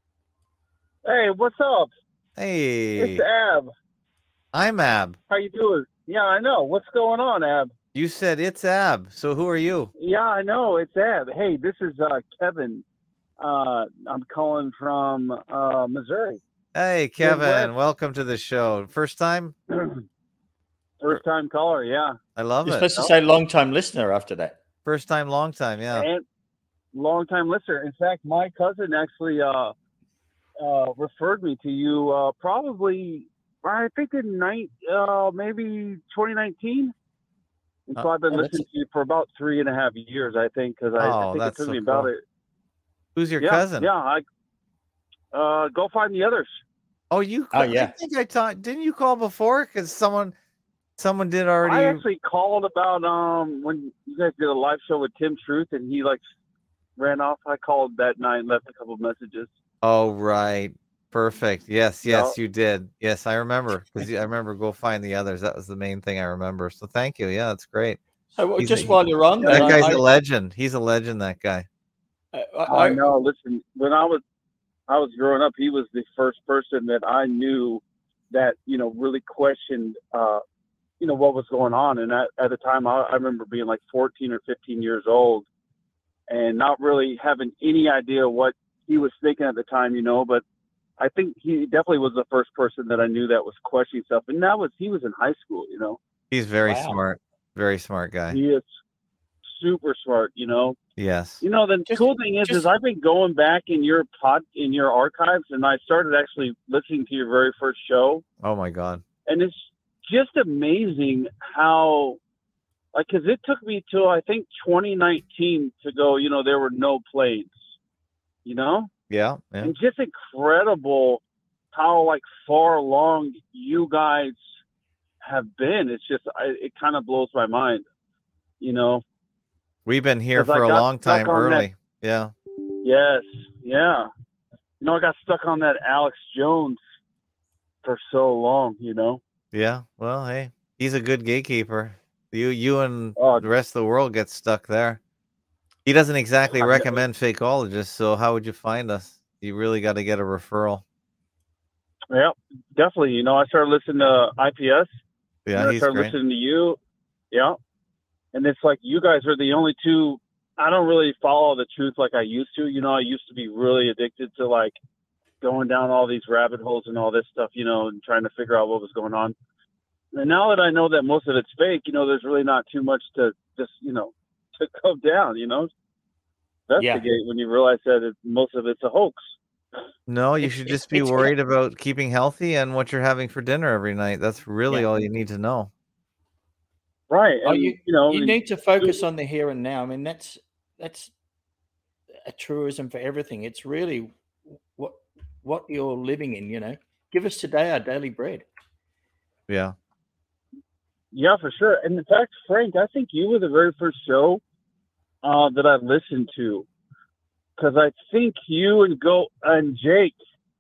Hey, what's up?
Hey,
It's Ab.
I'm Ab.
How you doing? Yeah, I know. What's going on, Ab?
You said it's Ab. So who are you?
Yeah, I know. It's Ab. Hey, this is uh, Kevin. Uh, I'm calling from uh, Missouri.
Hey, Kevin.
Midwest.
Welcome to the show. First time?
First time caller, yeah.
I love
You're
it.
supposed to say long time listener after that.
First time, long time. Yeah.
And long time listener. In fact, my cousin actually uh, uh, referred me to you uh, probably, I think in night, uh, maybe twenty nineteen. And so
Uh,
I've been
oh, that's-
listening to you for about three and a half years, I think, because I, I
Oh,
think it
that's
took
so
me about
cool.
it.
Who's your
yeah,
cousin?
Yeah, I uh, go find the others.
Oh, you.
Oh,
I
yeah.
think I talked. Didn't you call before? Because someone, someone did already.
I actually called about um when you guys did a live show with Tim Truth, and he like ran off. I called that night and left a couple of messages.
Oh, right. Perfect. Yes, yes,
Yeah.
you did. Yes, I remember. Because I remember go find the others. That was the main thing I remember. So thank you. Yeah, that's great.
So well,
He's
just
a-
while you're on,
That
then,
guy's
I,
a legend. He's a legend. That guy.
I,
I,
I, I,
know. Listen, when I was I was growing up, he was the first person that I knew that you know really questioned uh you know what was going on. And at, at the time, I, I remember being like fourteen or fifteen years old, and not really having any idea what he was thinking at the time, you know. But I think he definitely was the first person that I knew that was questioning stuff. And that was he was in high school, you know.
He's very
Wow.
smart. Very smart guy.
He is super smart, you know.
Yes.
You know, the
Just-
cool thing is,
just-
is I've been going back in your pod, in your archives, and I started actually listening to your very first show.
Oh my God.
And it's just amazing how, like, because it took me till I think twenty nineteen to go, you know, there were no planes, you know?
Yeah, yeah.
And just incredible how, like, far along you guys have been. It's just, I, it kind of blows my mind, you know?
We've been here
'Cause I
for a
got
long
stuck
time
on
early. Yeah.
Yes, yeah. You know, I got stuck on that Alex Jones for so long, you know?
Yeah. Well, hey, he's a good gatekeeper. You you and
Oh,
the rest of the world get stuck there. He doesn't exactly
I know.
recommend fakeologists, so how would you find us? You really got to get a referral.
Yeah, definitely. You know, I started listening to I P S.
Yeah,
and I
he's
started
great.
listening to you. Yeah. And it's like you guys are the only two. I don't really follow the truth like I used to. You know, I used to be really addicted to like going down all these rabbit holes and all this stuff, you know, and trying to figure out what was going on. And now that I know that most of it's fake, you know, there's really not too much to just, you know, to go down, you know, investigate
Yeah.
when you realize that it, most of it's a hoax.
No, you
It's-
should
it's-
just be
it's-
worried about keeping healthy and what you're having for dinner every night. That's really
Yeah.
all you need to know.
Right.
Oh,
And,
you
you know,
you
and-
need to focus on the here and now. I mean, that's that's a truism for everything. It's really what what you're living in. You know, give us today our daily bread.
Yeah.
Yeah, for sure. And in fact, Frank, I think you were the very first show uh, that I listened to, because I think you and Go and Jake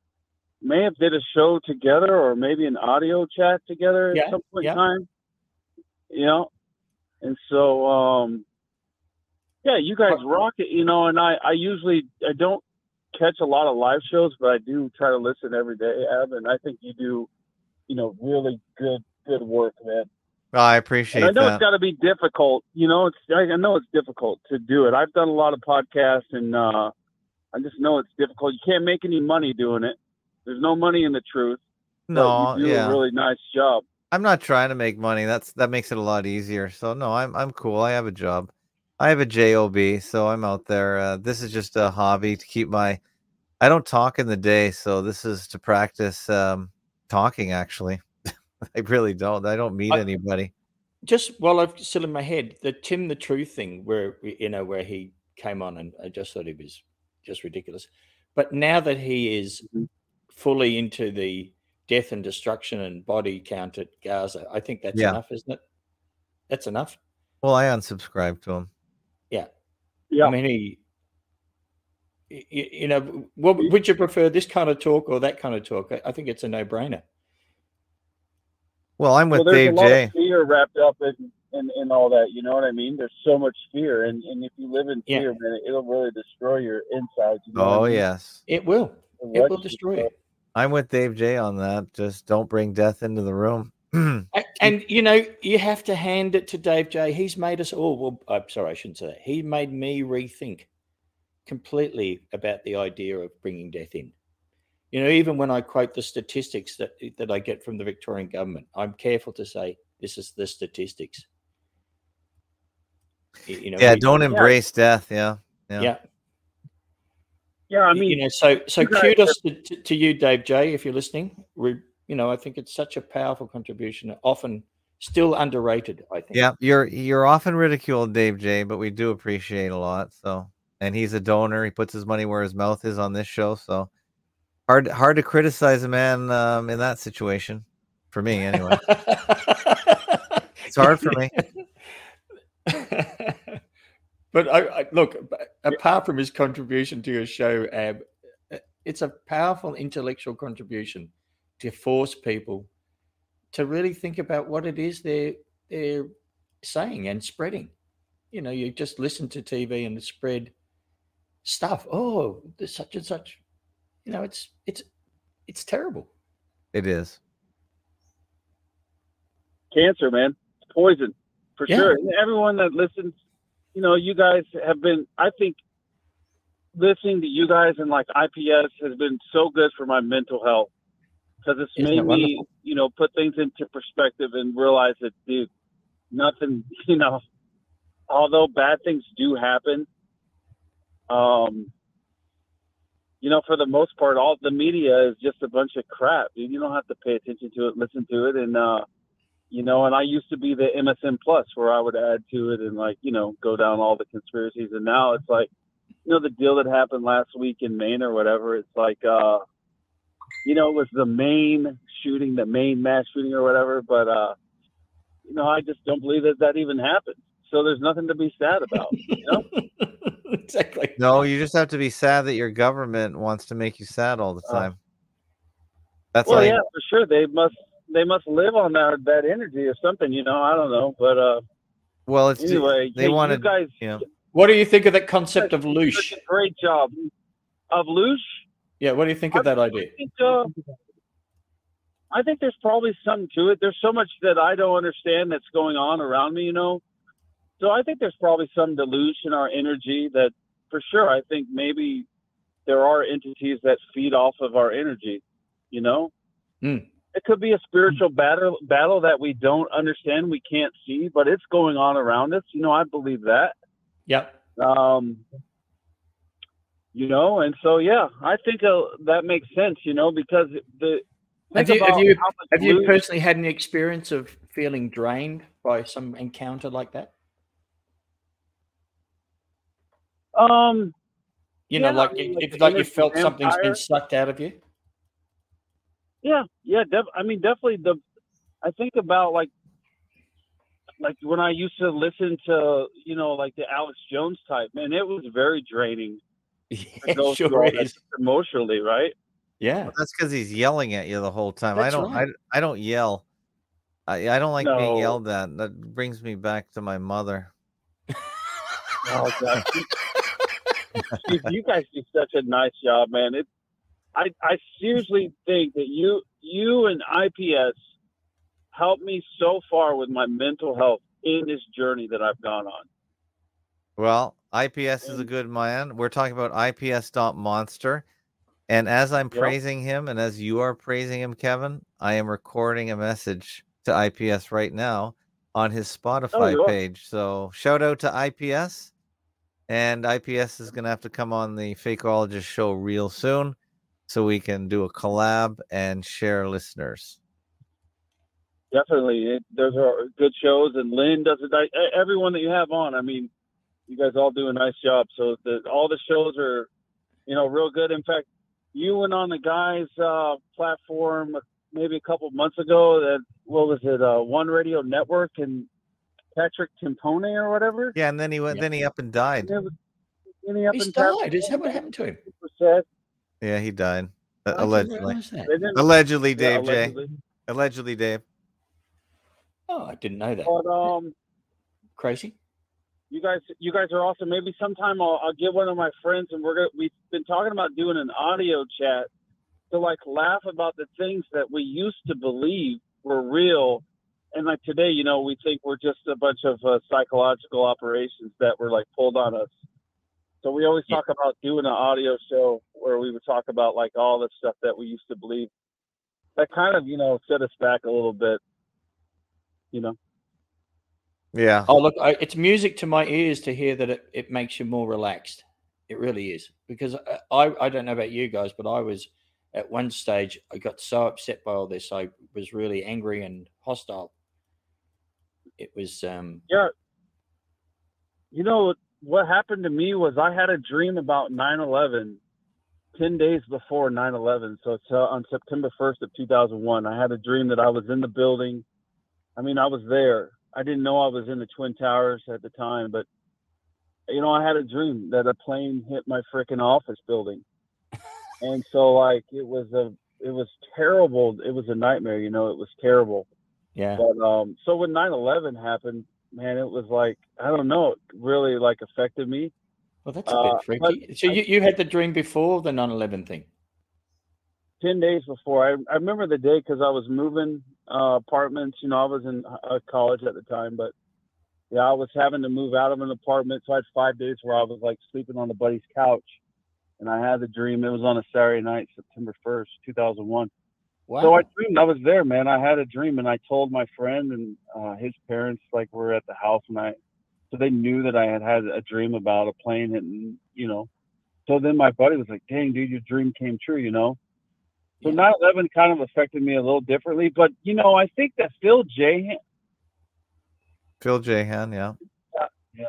may have did a show together, or maybe an audio chat together
Yeah,
at some point
yeah.
in time. You know, and so um, yeah, you guys rock it. You know, and I I usually I don't catch a lot of live shows, but I do try to listen every day, Ab, and I think you do, you know, really good good work, man.
Well, I appreciate
And I know
that.
it's got to be difficult. You know, it's I know it's difficult to do it. I've done a lot of podcasts, and uh, I just know it's difficult. You can't make any money doing it. There's no money in the truth.
No,
but you do
yeah.
a really nice job.
I'm not trying to make money. That's that makes it a lot easier. So no, I'm I'm cool. I have a job. I have a job, so I'm out there. Uh, this is just a hobby to keep my. I don't talk in the day, so this is to practice um, talking. Actually, I really don't. I don't meet
I-
anybody.
Just while I've still in my head, the Tim the Truth thing, where you know where he came on, and I just thought he was just ridiculous. But now that he is
Mhm.
fully into the death and destruction and body count at Gaza, I think that's
Yeah.
enough, isn't it? That's enough.
Well, I unsubscribed to him.
Yeah.
Yeah.
I mean, he, you, you know, what would you prefer, this kind of talk or that kind of talk? I, I think it's a no-brainer.
Well, I'm with
well, there's
Dave
a lot
J.
of fear wrapped up in, in, in all that. You know what I mean? There's so much fear, and, and if you live in
Yeah.
fear, man, it'll really destroy your insides. You know what
Oh
I mean?
yes,
It will.
It
It will
wrecks you.
destroy you.
I'm with Dave J on that. Just don't bring death into the room.
And, and you know, you have to hand it to Dave J. He's made us all. Well, I'm sorry, I shouldn't say that. He made me rethink completely about the idea of bringing death in. You know, even when I quote the statistics that that I get from the Victorian government, I'm careful to say this is the statistics. You, you know,
yeah,
we-
don't embrace death. Yeah, yeah.
yeah.
Yeah, I
You
mean,
know, so so
you guys
kudos to, to, to you, Dave J. If you're listening, we, you know, I think it's such a powerful contribution. Often still underrated, I think.
Yeah, you're you're often ridiculed, Dave J, but we do appreciate a lot. So, and he's a donor. He puts his money where his mouth is on this show. So, hard hard to criticize a man um, in that situation. For me, anyway. It's hard for me.
But I, I look, apart from his contribution to your show, Ab, it's a powerful intellectual contribution to force people to really think about what it is they're they're saying and spreading. You know, you just listen to T V and spread stuff. Oh, there's such and such. You know, it's it's it's terrible.
It is.
cancer, man. It's poison for
Yeah.
sure. And everyone that listens, you know, you guys have been, I think listening to you guys and like I P S has been so good for my mental health, because it's
Isn't
made
it
me,
wonderful?
you know, put things into perspective and realize that, dude, nothing, you know, although bad things do happen, um, you know, for the most part, all the media is just a bunch of crap. Dude. You don't have to pay attention to it, listen to it. And, uh, you know, and I used to be the M S N Plus where I would add to it and, like, you know, go down all the conspiracies. And now it's like, you know, the deal that happened last week in Maine or whatever, it's like, uh, you know, it was the main shooting, the main mass shooting or whatever. But, uh, you know, I just don't believe that that even happened. So there's nothing to be sad about, you know?
Exactly.
No, you just have to be sad that your government wants to make you sad all the time. Uh, That's
well,
like,
yeah, for sure. They must they must live on that that energy or something, you know. I don't know, but uh,
well, it's
anyway.
They
hey,
want
you guys.
You know.
What do you think of that concept of loosh?
Great job of loosh.
Yeah, what do you think of that idea?
I think, uh, I think there's probably something to it. There's so much that I don't understand that's going on around me, you know. So I think there's probably some deluge in our energy that, for sure, I think maybe there are entities that feed off of our energy, you know.
Mm.
It could be a spiritual battle battle that we don't understand, we can't see, but it's going on around us. You know, I believe that.
Yep.
Um, you know, and so yeah, I think uh, that makes sense. You know, because the
have you have you have you personally had any experience of feeling drained by some encounter like that?
Um,
you know,
yeah,
like
I mean,
if
like,
like you felt
vampire.
something's been sucked out of you.
Yeah, yeah, def- I mean, definitely. The I think about like like when I used to listen to, you know, like the Alex Jones type, man, it was very draining.
Yeah, to sure is.
Emotionally, right?
Yeah,
well, that's because he's yelling at you the whole time.
That's
I don't,
right.
I, I don't yell. I, I don't like
no.
being yelled at. That brings me back to my mother.
Oh God, Steve, you guys do such a nice job, man. It, I, I seriously think that you, you and I P S helped me so far with my mental health in this journey that I've gone on.
Well, I P S is a good man. We're talking about I P S dot monster. And as I'm
Yep.
praising him and as you are praising him, Kevin, I am recording a message to I P S right now on his Spotify
oh,
page. So shout out to I P S. And I P S is going to have to come on the Fakeologist show real soon so we can do a collab and share listeners.
Definitely. It, those are good shows. And Lynn does it. Everyone that you have on, I mean, you guys all do a nice job. So the, all the shows are, you know, real good. In fact, you went on the guys' uh, platform maybe a couple months ago. That what was it? Uh, One Radio Network and Patrick Timpone or whatever.
Yeah, and then he went. Yeah. Then he up and died.
And then he up
He's
and
died. Is that what happened to him?
Yeah, he died. Uh,
I
allegedly.
that.
Allegedly, Dave
yeah, allegedly.
J. Allegedly, Dave.
Oh, I didn't know that.
But um,
crazy.
You guys, you guys are awesome. Maybe sometime I'll, I'll get one of my friends, and we're gonna. We've been talking about doing an audio chat to like laugh about the things that we used to believe were real, and like today, you know, we think we're just a bunch of uh, psychological operations that were like pulled on us. So we always talk about doing an audio show where we would talk about like all the stuff that we used to believe. That kind of, you know, set us back a little bit. You know.
Yeah.
Oh, look, I, it's music to my ears to hear that it, it makes you more relaxed. It really is. Because I, I don't know about you guys, but I was at one stage, I got so upset by all this. I was really angry and hostile. It was. Um,
yeah. You know, what happened to me was I had a dream about nine eleven ten days before nine eleven. So it's uh, on September first of two thousand one. I had a dream that I was in the building. I mean, I was there. I didn't know I was in the Twin Towers at the time, but, you know, I had a dream that a plane hit my freaking office building. And so, like, it was a, it was terrible. It was a nightmare, you know, it was terrible.
Yeah.
But, um, so when nine eleven happened, man, it was like, I don't know, it really, like, affected me.
Well, that's a bit uh, freaky. So I, you, you had the dream before the nine eleven thing?
ten days before. I, I remember the day because I was moving uh, apartments. You know, I was in uh, college at the time, but yeah, I was having to move out of an apartment. So I had five days where I was like sleeping on a buddy's couch, and I had the dream. It was on a Saturday night, September first, two thousand one. Wow. So I dreamed I was there, man. I had a dream, and I told my friend and uh, his parents like were at the house, and I so they knew that I had had a dream about a plane hitting, you know, so then my buddy was like, dang, dude, your dream came true, you know? So
Yeah.
nine eleven kind of affected me a little differently. But, you know, I think that Phil J.
Phil Jahan, yeah.
Yeah.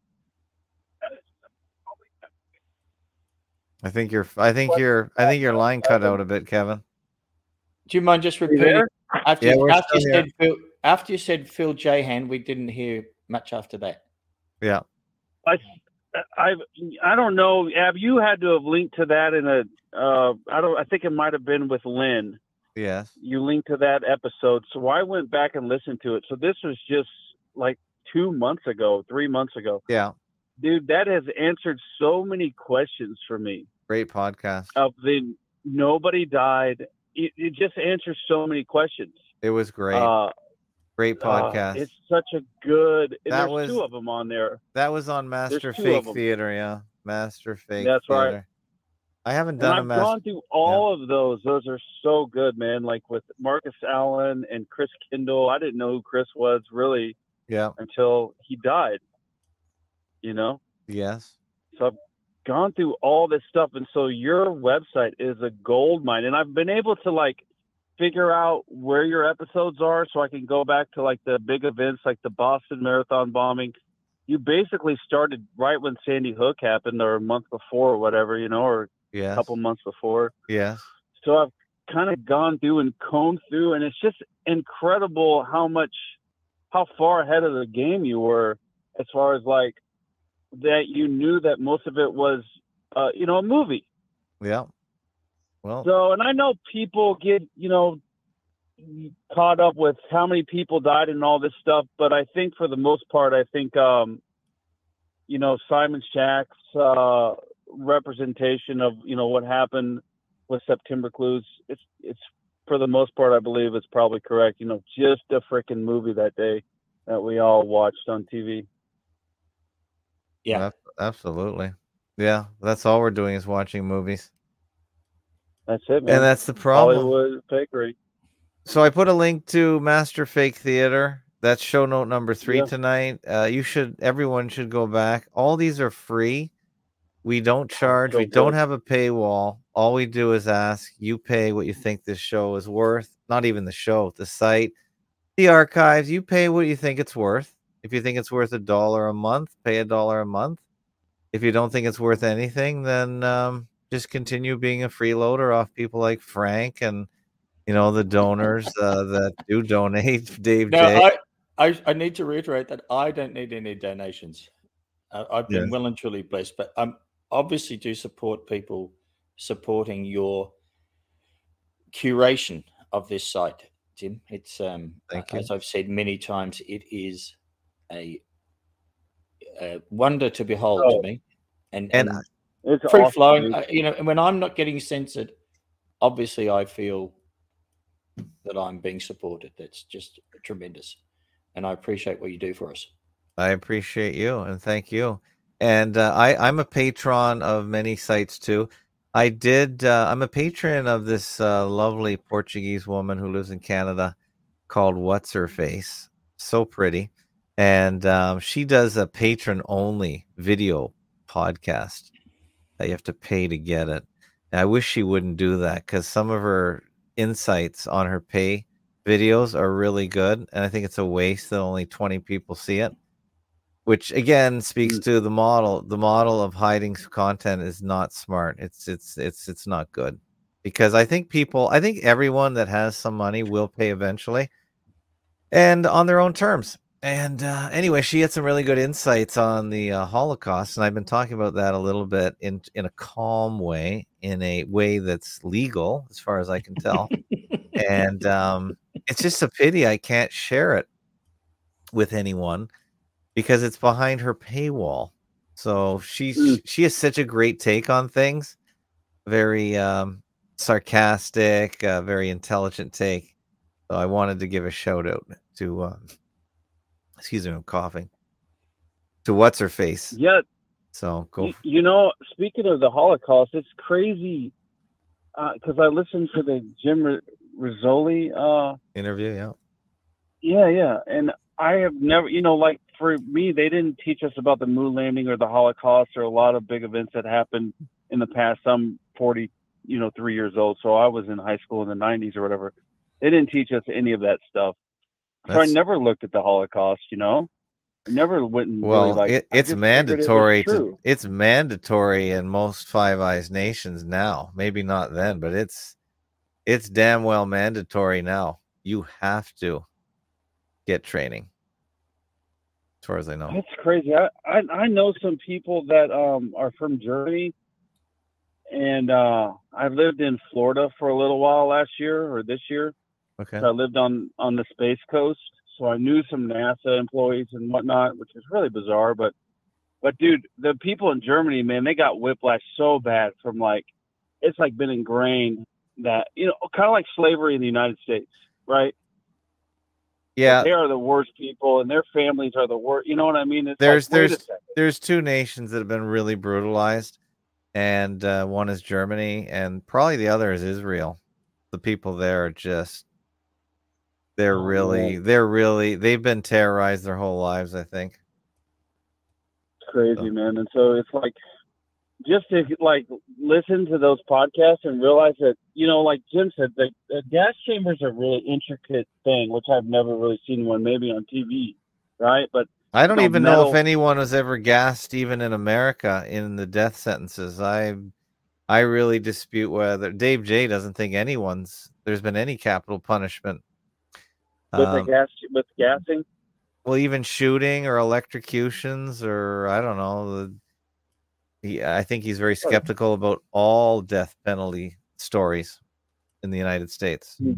I think you're. I think you're. I think your line cut out a bit, Kevin.
Do you mind just
you
repeating?
there?
After,
Yeah,
you,
we're
after you
still here.
said Phil, after you said Phil Jahan, we didn't hear much after that.
Yeah.
I, I, I don't know. Ab, you had to have linked to that in a. Uh, I don't. I think it might have been with Lynn.
Yes.
You linked to that episode, so I went back and listened to it. So this was just like two months ago, three months ago.
Yeah.
Dude, that has answered so many questions for me.
Great podcast.
Of the nobody died. It, it just answers so many questions.
It was great.
Uh,
Great podcast.
Uh, it's such a good. And
That
there's
was-
two of them on there.
that was on Master
two
Fake
of 'em.
Theater, yeah. Master Fake
That's right.
Theater. I haven't
And
done a
I've
Master.
gone through all of those. Those are so good, man. Like with Marcus Allen and Chris Kindle. I didn't know who Chris was really
Yeah.
until he died. You know,
Yes.
so I've gone through all this stuff, and so your website is a gold mine. And I've been able to like figure out where your episodes are, so I can go back to like the big events, like the Boston Marathon bombing. You basically started right when Sandy Hook happened, or a month before, or whatever, you know, or a
Yes.
couple months before.
Yes.
So I've kind of gone through and combed through, and it's just incredible how much, how far ahead of the game you were, as far as like that you knew that most of it was, uh, you know, a movie.
Yeah. Well,
So, and I know people get, you know, caught up with how many people died and all this stuff, but I think for the most part, I think, um, you know, Simon Shack's uh, representation of, you know, what happened with September Clues, it's, it's for the most part, I believe it's probably correct. You know, just a freaking movie that day that we all watched on T V.
Yeah.
ab- absolutely. Yeah. That's all we're doing is watching movies.
That's it, man.
And that's the problem.
Hollywood fakery.
So I put a link to Master Fake Theater. That's show note number three
Yeah.
tonight. Uh, you should, everyone should go back. All these are free. We don't charge.
so
we don't
good.
have a paywall. All we do is ask you pay what you think this show is worth. Not even the show, the site, the archives. You pay what you think it's worth. If you think it's worth a dollar a month, pay a dollar a month. If you don't think it's worth anything, then um, just continue being a freeloader off people like Frank and, you know, the donors uh, that do donate. Dave
No,
J.
I, I, I need to reiterate that I don't need any donations. Uh, I've been
Yes.
well and truly blessed, but I um, obviously do support people supporting your curation of this site, Tim. It's um,
Thank you.
as I've said many times, it is a, a wonder to behold
Oh.
to me, and
And
and
It's
free
awesome,
flowing.
dude.
uh, You know, and when I'm not getting censored, obviously I feel that I'm being supported. That's just tremendous, and I appreciate what you do for us.
I appreciate you and thank you. And uh, I, I'm a patron of many sites too. I did. Uh, I'm a patron of this uh, lovely Portuguese woman who lives in Canada called What's Her Face. So pretty, and um, she does a patron only video podcast that you have to pay to get it. And I wish she wouldn't do that because some of her insights on her pay videos are really good, and I think it's a waste that only twenty people see it. Which again speaks to the model. The model of hiding content is not smart. It's it's it's it's not good, because I think people, I think everyone that has some money will pay eventually, and on their own terms. And uh, anyway, she had some really good insights on the uh, Holocaust, and I've been talking about that a little bit in in a calm way, in a way that's legal as far as I can tell. And um, it's just a pity I can't share it with anyone, because it's behind her paywall. So she's
Mm.
she has such a great take on things, very um, sarcastic, uh, very intelligent take. So I wanted to give a shout out to, um, excuse me, I'm coughing, to What's Her Face.
Yeah,
So go
you, you know, speaking of the Holocaust, it's crazy because I listened to the Jim R- Rizzoli. Uh,
interview, yeah.
yeah, yeah, and I have never, you know, like for me, they didn't teach us about the moon landing or the Holocaust or a lot of big events that happened in the past. I'm forty, you know, three years old, so I was in high school in the nineties or whatever. They didn't teach us any of that stuff. So I
That's-
never looked at the Holocaust, you know. I never went and
Well,
really like.
it,
I
it's
just figured it was
mandatory to
true.
it's mandatory in most Five Eyes nations now. Maybe not then, but it's it's damn well mandatory now. You have to get training, as far as I know.
That's crazy. I, I I know some people that um are from Germany, and uh, I lived in Florida for a little while last year or this year.
Okay.
So I lived on on the Space Coast, so I knew some NASA employees and whatnot, which is really bizarre. But but dude, the people in Germany, man, they got whiplash so bad from like it's like been ingrained that, you know, kind of like slavery in the United States, right?
Yeah,
They are the worst people, and their families are the worst. You know what I mean? It's
there's
like, wait a
there's
second.
there's two nations that have been really brutalized, and uh, one is Germany, and probably the other is Israel. The people there are just they're
Oh,
really
man.
they're really they've been terrorized their whole lives, I think.
It's crazy,
So-
man. And so it's like just to like listen to those podcasts and realize that, you know, like Jim said, the, the gas chambers are a really intricate thing, which I've never really seen one, maybe on T V, right? But
I don't
No,
even know if
metal-
anyone was ever gassed, even in America, in the death sentences. I, I really dispute whether Dave J doesn't think anyone's there's been any capital punishment.
with the
Um,
gas with gassing,
well, even shooting or electrocutions, or I don't know. The, he, I think he's very skeptical about all death penalty stories in the United States.
Mhm.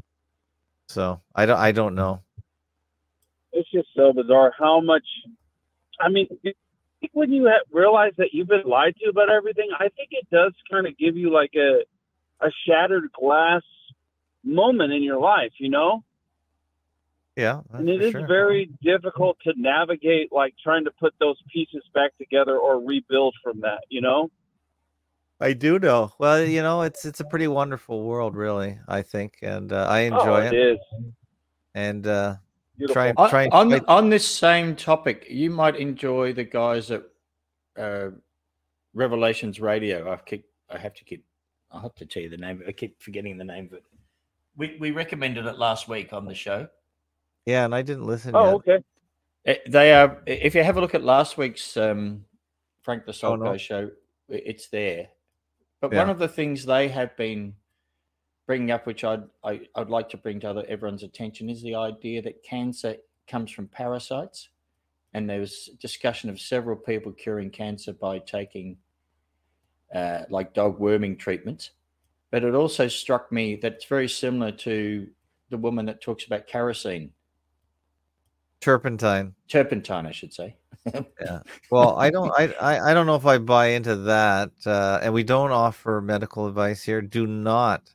So I don't, I don't know.
it's just so bizarre how much. I mean, I think when you ha- realize that you've been lied to about everything, I think it does kind of give you like a a shattered glass moment in your life, you know.
Yeah,
And it
for
is
sure.
very difficult to navigate, like trying to put those pieces back together or rebuild from that, you know?
I do know. Well, you know, it's it's a pretty wonderful world, really. I think, and uh, I
Oh,
enjoy
it
it.
is.
And uh,
Beautiful.
try
On,
try
on,
try-
on this same topic, you might enjoy the guys at uh, Revelations Radio. I keep, I have to keep, I have to tell you the name. I keep forgetting the name of it. We we recommended it last week on the show.
Yeah, and I didn't listen
Oh,
yet.
okay.
Eh, They are. If you have a look at last week's um, Frank the Salt
no.
Guy show, i- it's there. But
Yeah.
one of the things they have been bringing up, which I'd I, I'd like to bring to other, everyone's attention, is the idea that cancer comes from parasites, and there was discussion of several people curing cancer by taking uh, like dog worming treatments. But it also struck me that it's very similar to the woman that talks about kerosene,
Turpentine.
turpentine, I should say.
Well, I don't I, I I don't know if I buy into that. Uh, and we don't offer medical advice here. Do not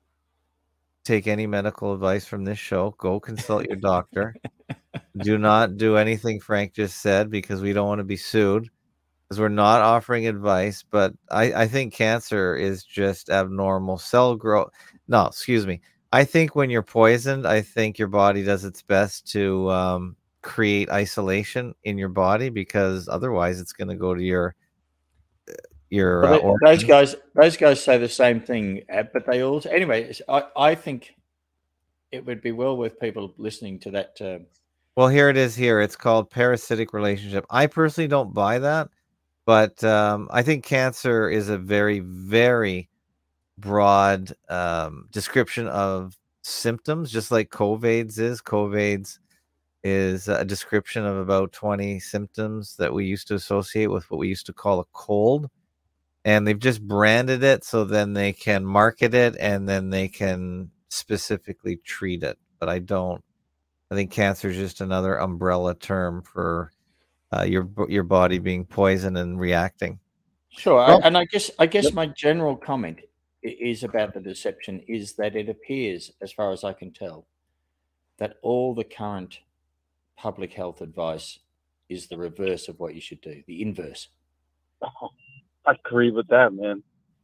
take any medical advice from this show. Go consult your doctor. Do not do anything Frank just said, because we don't want to be sued, because we're not offering advice. But I, I think cancer is just abnormal cell growth. No, excuse me. I think when you're poisoned, I think your body does its best to um, create isolation in your body, because otherwise it's going to go to your your
Well,
uh,
they-
organs.
those guys, those guys say the same thing, uh, but they also, anyway. it's- I, I think it would be well worth people listening to that. Uh,
Well, here it is. Here it's called parasitic relationship. I personally don't buy that, but um, I think cancer is a very, very broad um, description of symptoms, just like COVID's is. COVID's is a description of about twenty symptoms that we used to associate with what we used to call a cold. And they've just branded it so then they can market it and then they can specifically treat it. But I don't. I think cancer is just another umbrella term for uh, your your body being poisoned and reacting.
sure, I-
Well-
and I guess I guess my general comment i- is about the deception is that it appears, as far as I can tell, that all the current public health advice is the reverse of what you should do, the inverse.
Oh, I agree with that, man.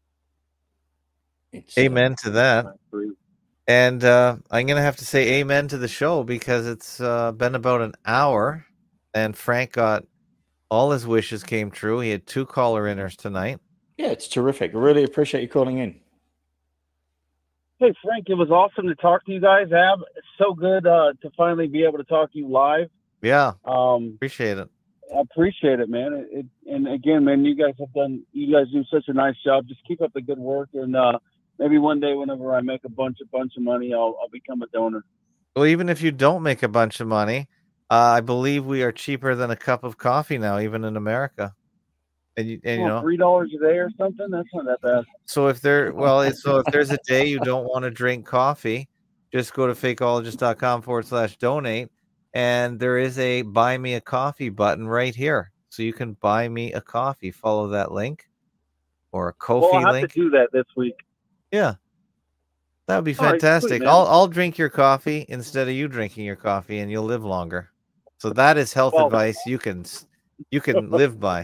It's, uh,
Amen to that.
I agree.
And uh, I'm going to have to say amen to the show, because it's uh, been about an hour and Frank got all his wishes came true. He had two caller inners tonight.
Yeah, it's terrific. I really appreciate you calling in.
Hey, Frank, it was awesome to talk to you guys. Ab, it's so good uh, to finally be able to talk to you live.
Yeah,
Um,
appreciate it.
I appreciate it, man. It, it, and again, man, you guys have done, you guys do such a nice job. Just keep up the good work. And uh, maybe one day, whenever I make a bunch, a bunch of money, I'll, I'll become a donor.
Well, even if you don't make a bunch of money, uh, I believe we are cheaper than a cup of coffee now, even in America. And you, and, you
Well,
know,
three dollars a day or something. That's not that bad.
so if there, well, it's, so if there's a day you don't want to drink coffee, just go to fakeologist.com forward slash donate. And there is a buy me a coffee button right here. So you can buy me a coffee. Follow that link or a Ko-fi
Well, I'll have
link.
to do that this week.
Yeah. That would be
All right,
fantastic.
sweet, man.
I'll I'll drink your coffee instead of you drinking your coffee, and you'll live longer. So that is health
Well-
advice you can you can live by.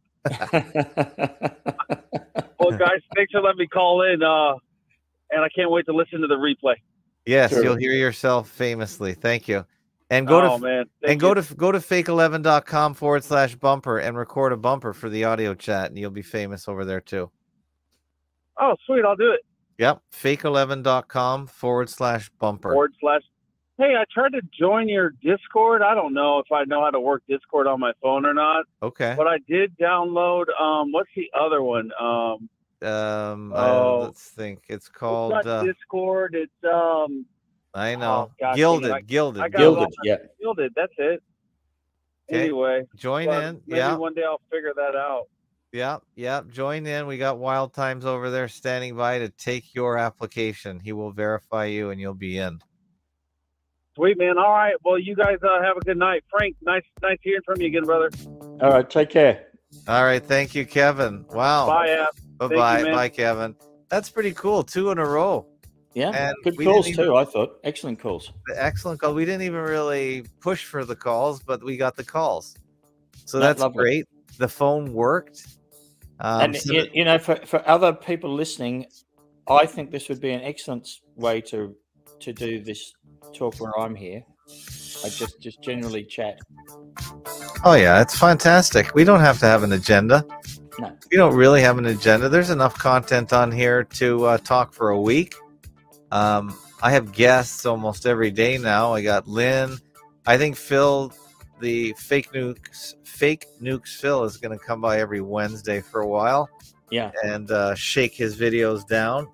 Well, guys, thanks for letting me call in. Uh, and I can't wait to listen to the replay.
Yes,
Sure.
you'll hear yourself famously. Thank you. And go
oh,
to
man. Thank
and go
you.
to go to fake eleven dot com forward slash bumper and record a bumper for the audio chat, and you'll be famous over there too.
Oh, sweet. I'll do it.
Yep, fake eleven dot com forward slash bumper.
Forward slash. Hey, I tried to join your Discord. I don't know if I know how to work Discord on my phone or not,
Okay.
but I did download. Um, what's the other one? Um,
Um, I-
Oh.
let's think. It's
it's
called.
not
Uh,
Discord. It's um,
I
Oh,
know.
gosh, dang it,
Gilded.
I-
Gilded.
I got
Gilded.
Gilded, yeah.
Gilded. That's it.
Okay.
Anyway,
Join
but
in.
maybe
Yeah.
one day I'll figure that out.
Yeah, yeah. Join in. We got Wild Times over there standing by to take your application. He will verify you and you'll be in.
Sweet, man. All right. Well, you guys uh, have a good night. Frank, nice, nice hearing from you again, brother.
All right, take care.
All right. Thank you, Kevin. Wow.
Bye, Ab.
Bye
you,
bye.
man.
Bye, Kevin. That's pretty cool. Two in a row.
Yeah,
And
good
we
calls
didn't even-
too, I thought. Excellent calls.
Excellent call. We didn't even really push for the calls, but we got the calls. So
No,
that's
lovely.
great. The phone worked. Um,
and,
so
you, you know, for, for other people listening, I think this would be an excellent way to to do this talk where I'm here. I just, just generally chat.
Oh yeah, it's fantastic. We don't have to have an agenda.
No.
We don't really have an agenda. There's enough content on here to uh, talk for a week. Um, I have guests almost every day now. I got Lynn. I think Phil, the fake nukes, fake nukes Phil is going to come by every Wednesday for a while
Yeah.
and uh, shake his videos down.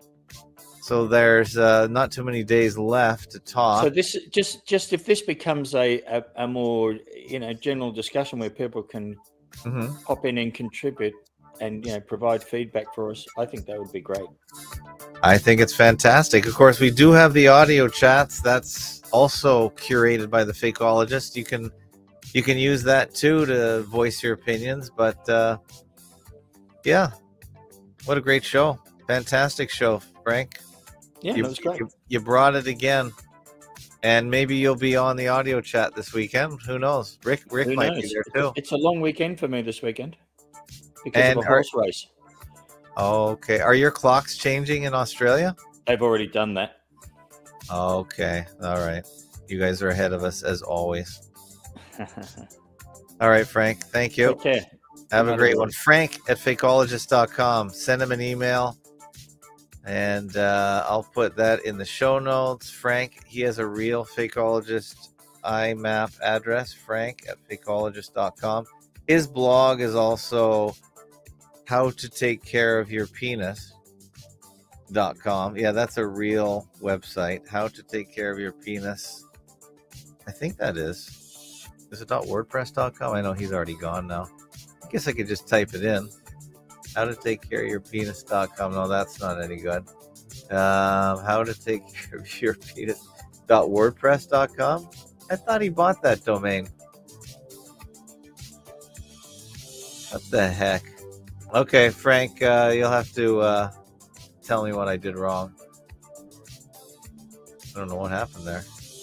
So there's uh, not too many days left to talk.
So this just just if this becomes a, a, a more you know general discussion where people can
Mhm.
pop in and contribute and you know provide feedback for us, I think that would be great.
I think it's fantastic. Of course, we do have the audio chats. That's also curated by the Fakeologist. You can you can use that too to voice your opinions. But uh, yeah, what a great show! Fantastic show, Frank.
Yeah,
you,
that was great.
you, you brought it again, and maybe you'll be on the audio chat this weekend. Who knows? Rick Rick
Who
might
knows?
be there too.
It's a long weekend for me this weekend because
And
of a
are-
horse race.
Okay, are your clocks changing in Australia?
They've already done that.
Okay, all right. You guys are ahead of us as always. All right, Frank. Thank you.
Take care.
Have a
Good
great
night,
one. Frank at fakeologist dot com. Send him an email, and uh, I'll put that in the show notes. Frank, he has a real Fakeologist I MAP address, frank at fakeologist dot com. His blog is also how to take care of your penis dot com. Yeah, that's a real website. How to take care of your penis. I think that is. Is it .wordpress dot com? I know he's already gone now. I guess I could just type it in. How to take care of your penis dot com. No, that's not any good. Um, how to take care of your penis .wordpress dot com. I thought he bought that domain. What the heck? Okay, Frank, uh, you'll have to uh, tell me what I did wrong. I don't know what happened there.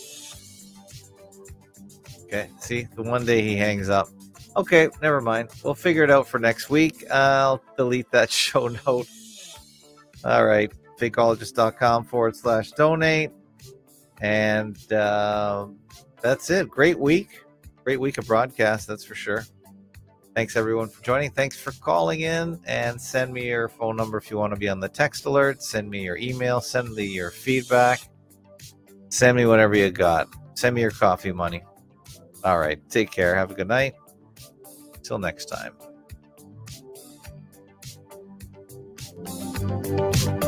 Okay, see, the one day he hangs up. Okay, never mind. We'll figure it out for next week. I'll delete that show note. All right, fakeologist dot com forward slash donate. And uh, that's it. Great week. Great week of broadcast, that's for sure. Thanks everyone for joining. Thanks for calling in, and send me your phone number if you want to be on the text alert. Send me your email. Send me your feedback. Send me whatever you got. Send me your coffee money. All right. Take care. Have a good night. Till next time.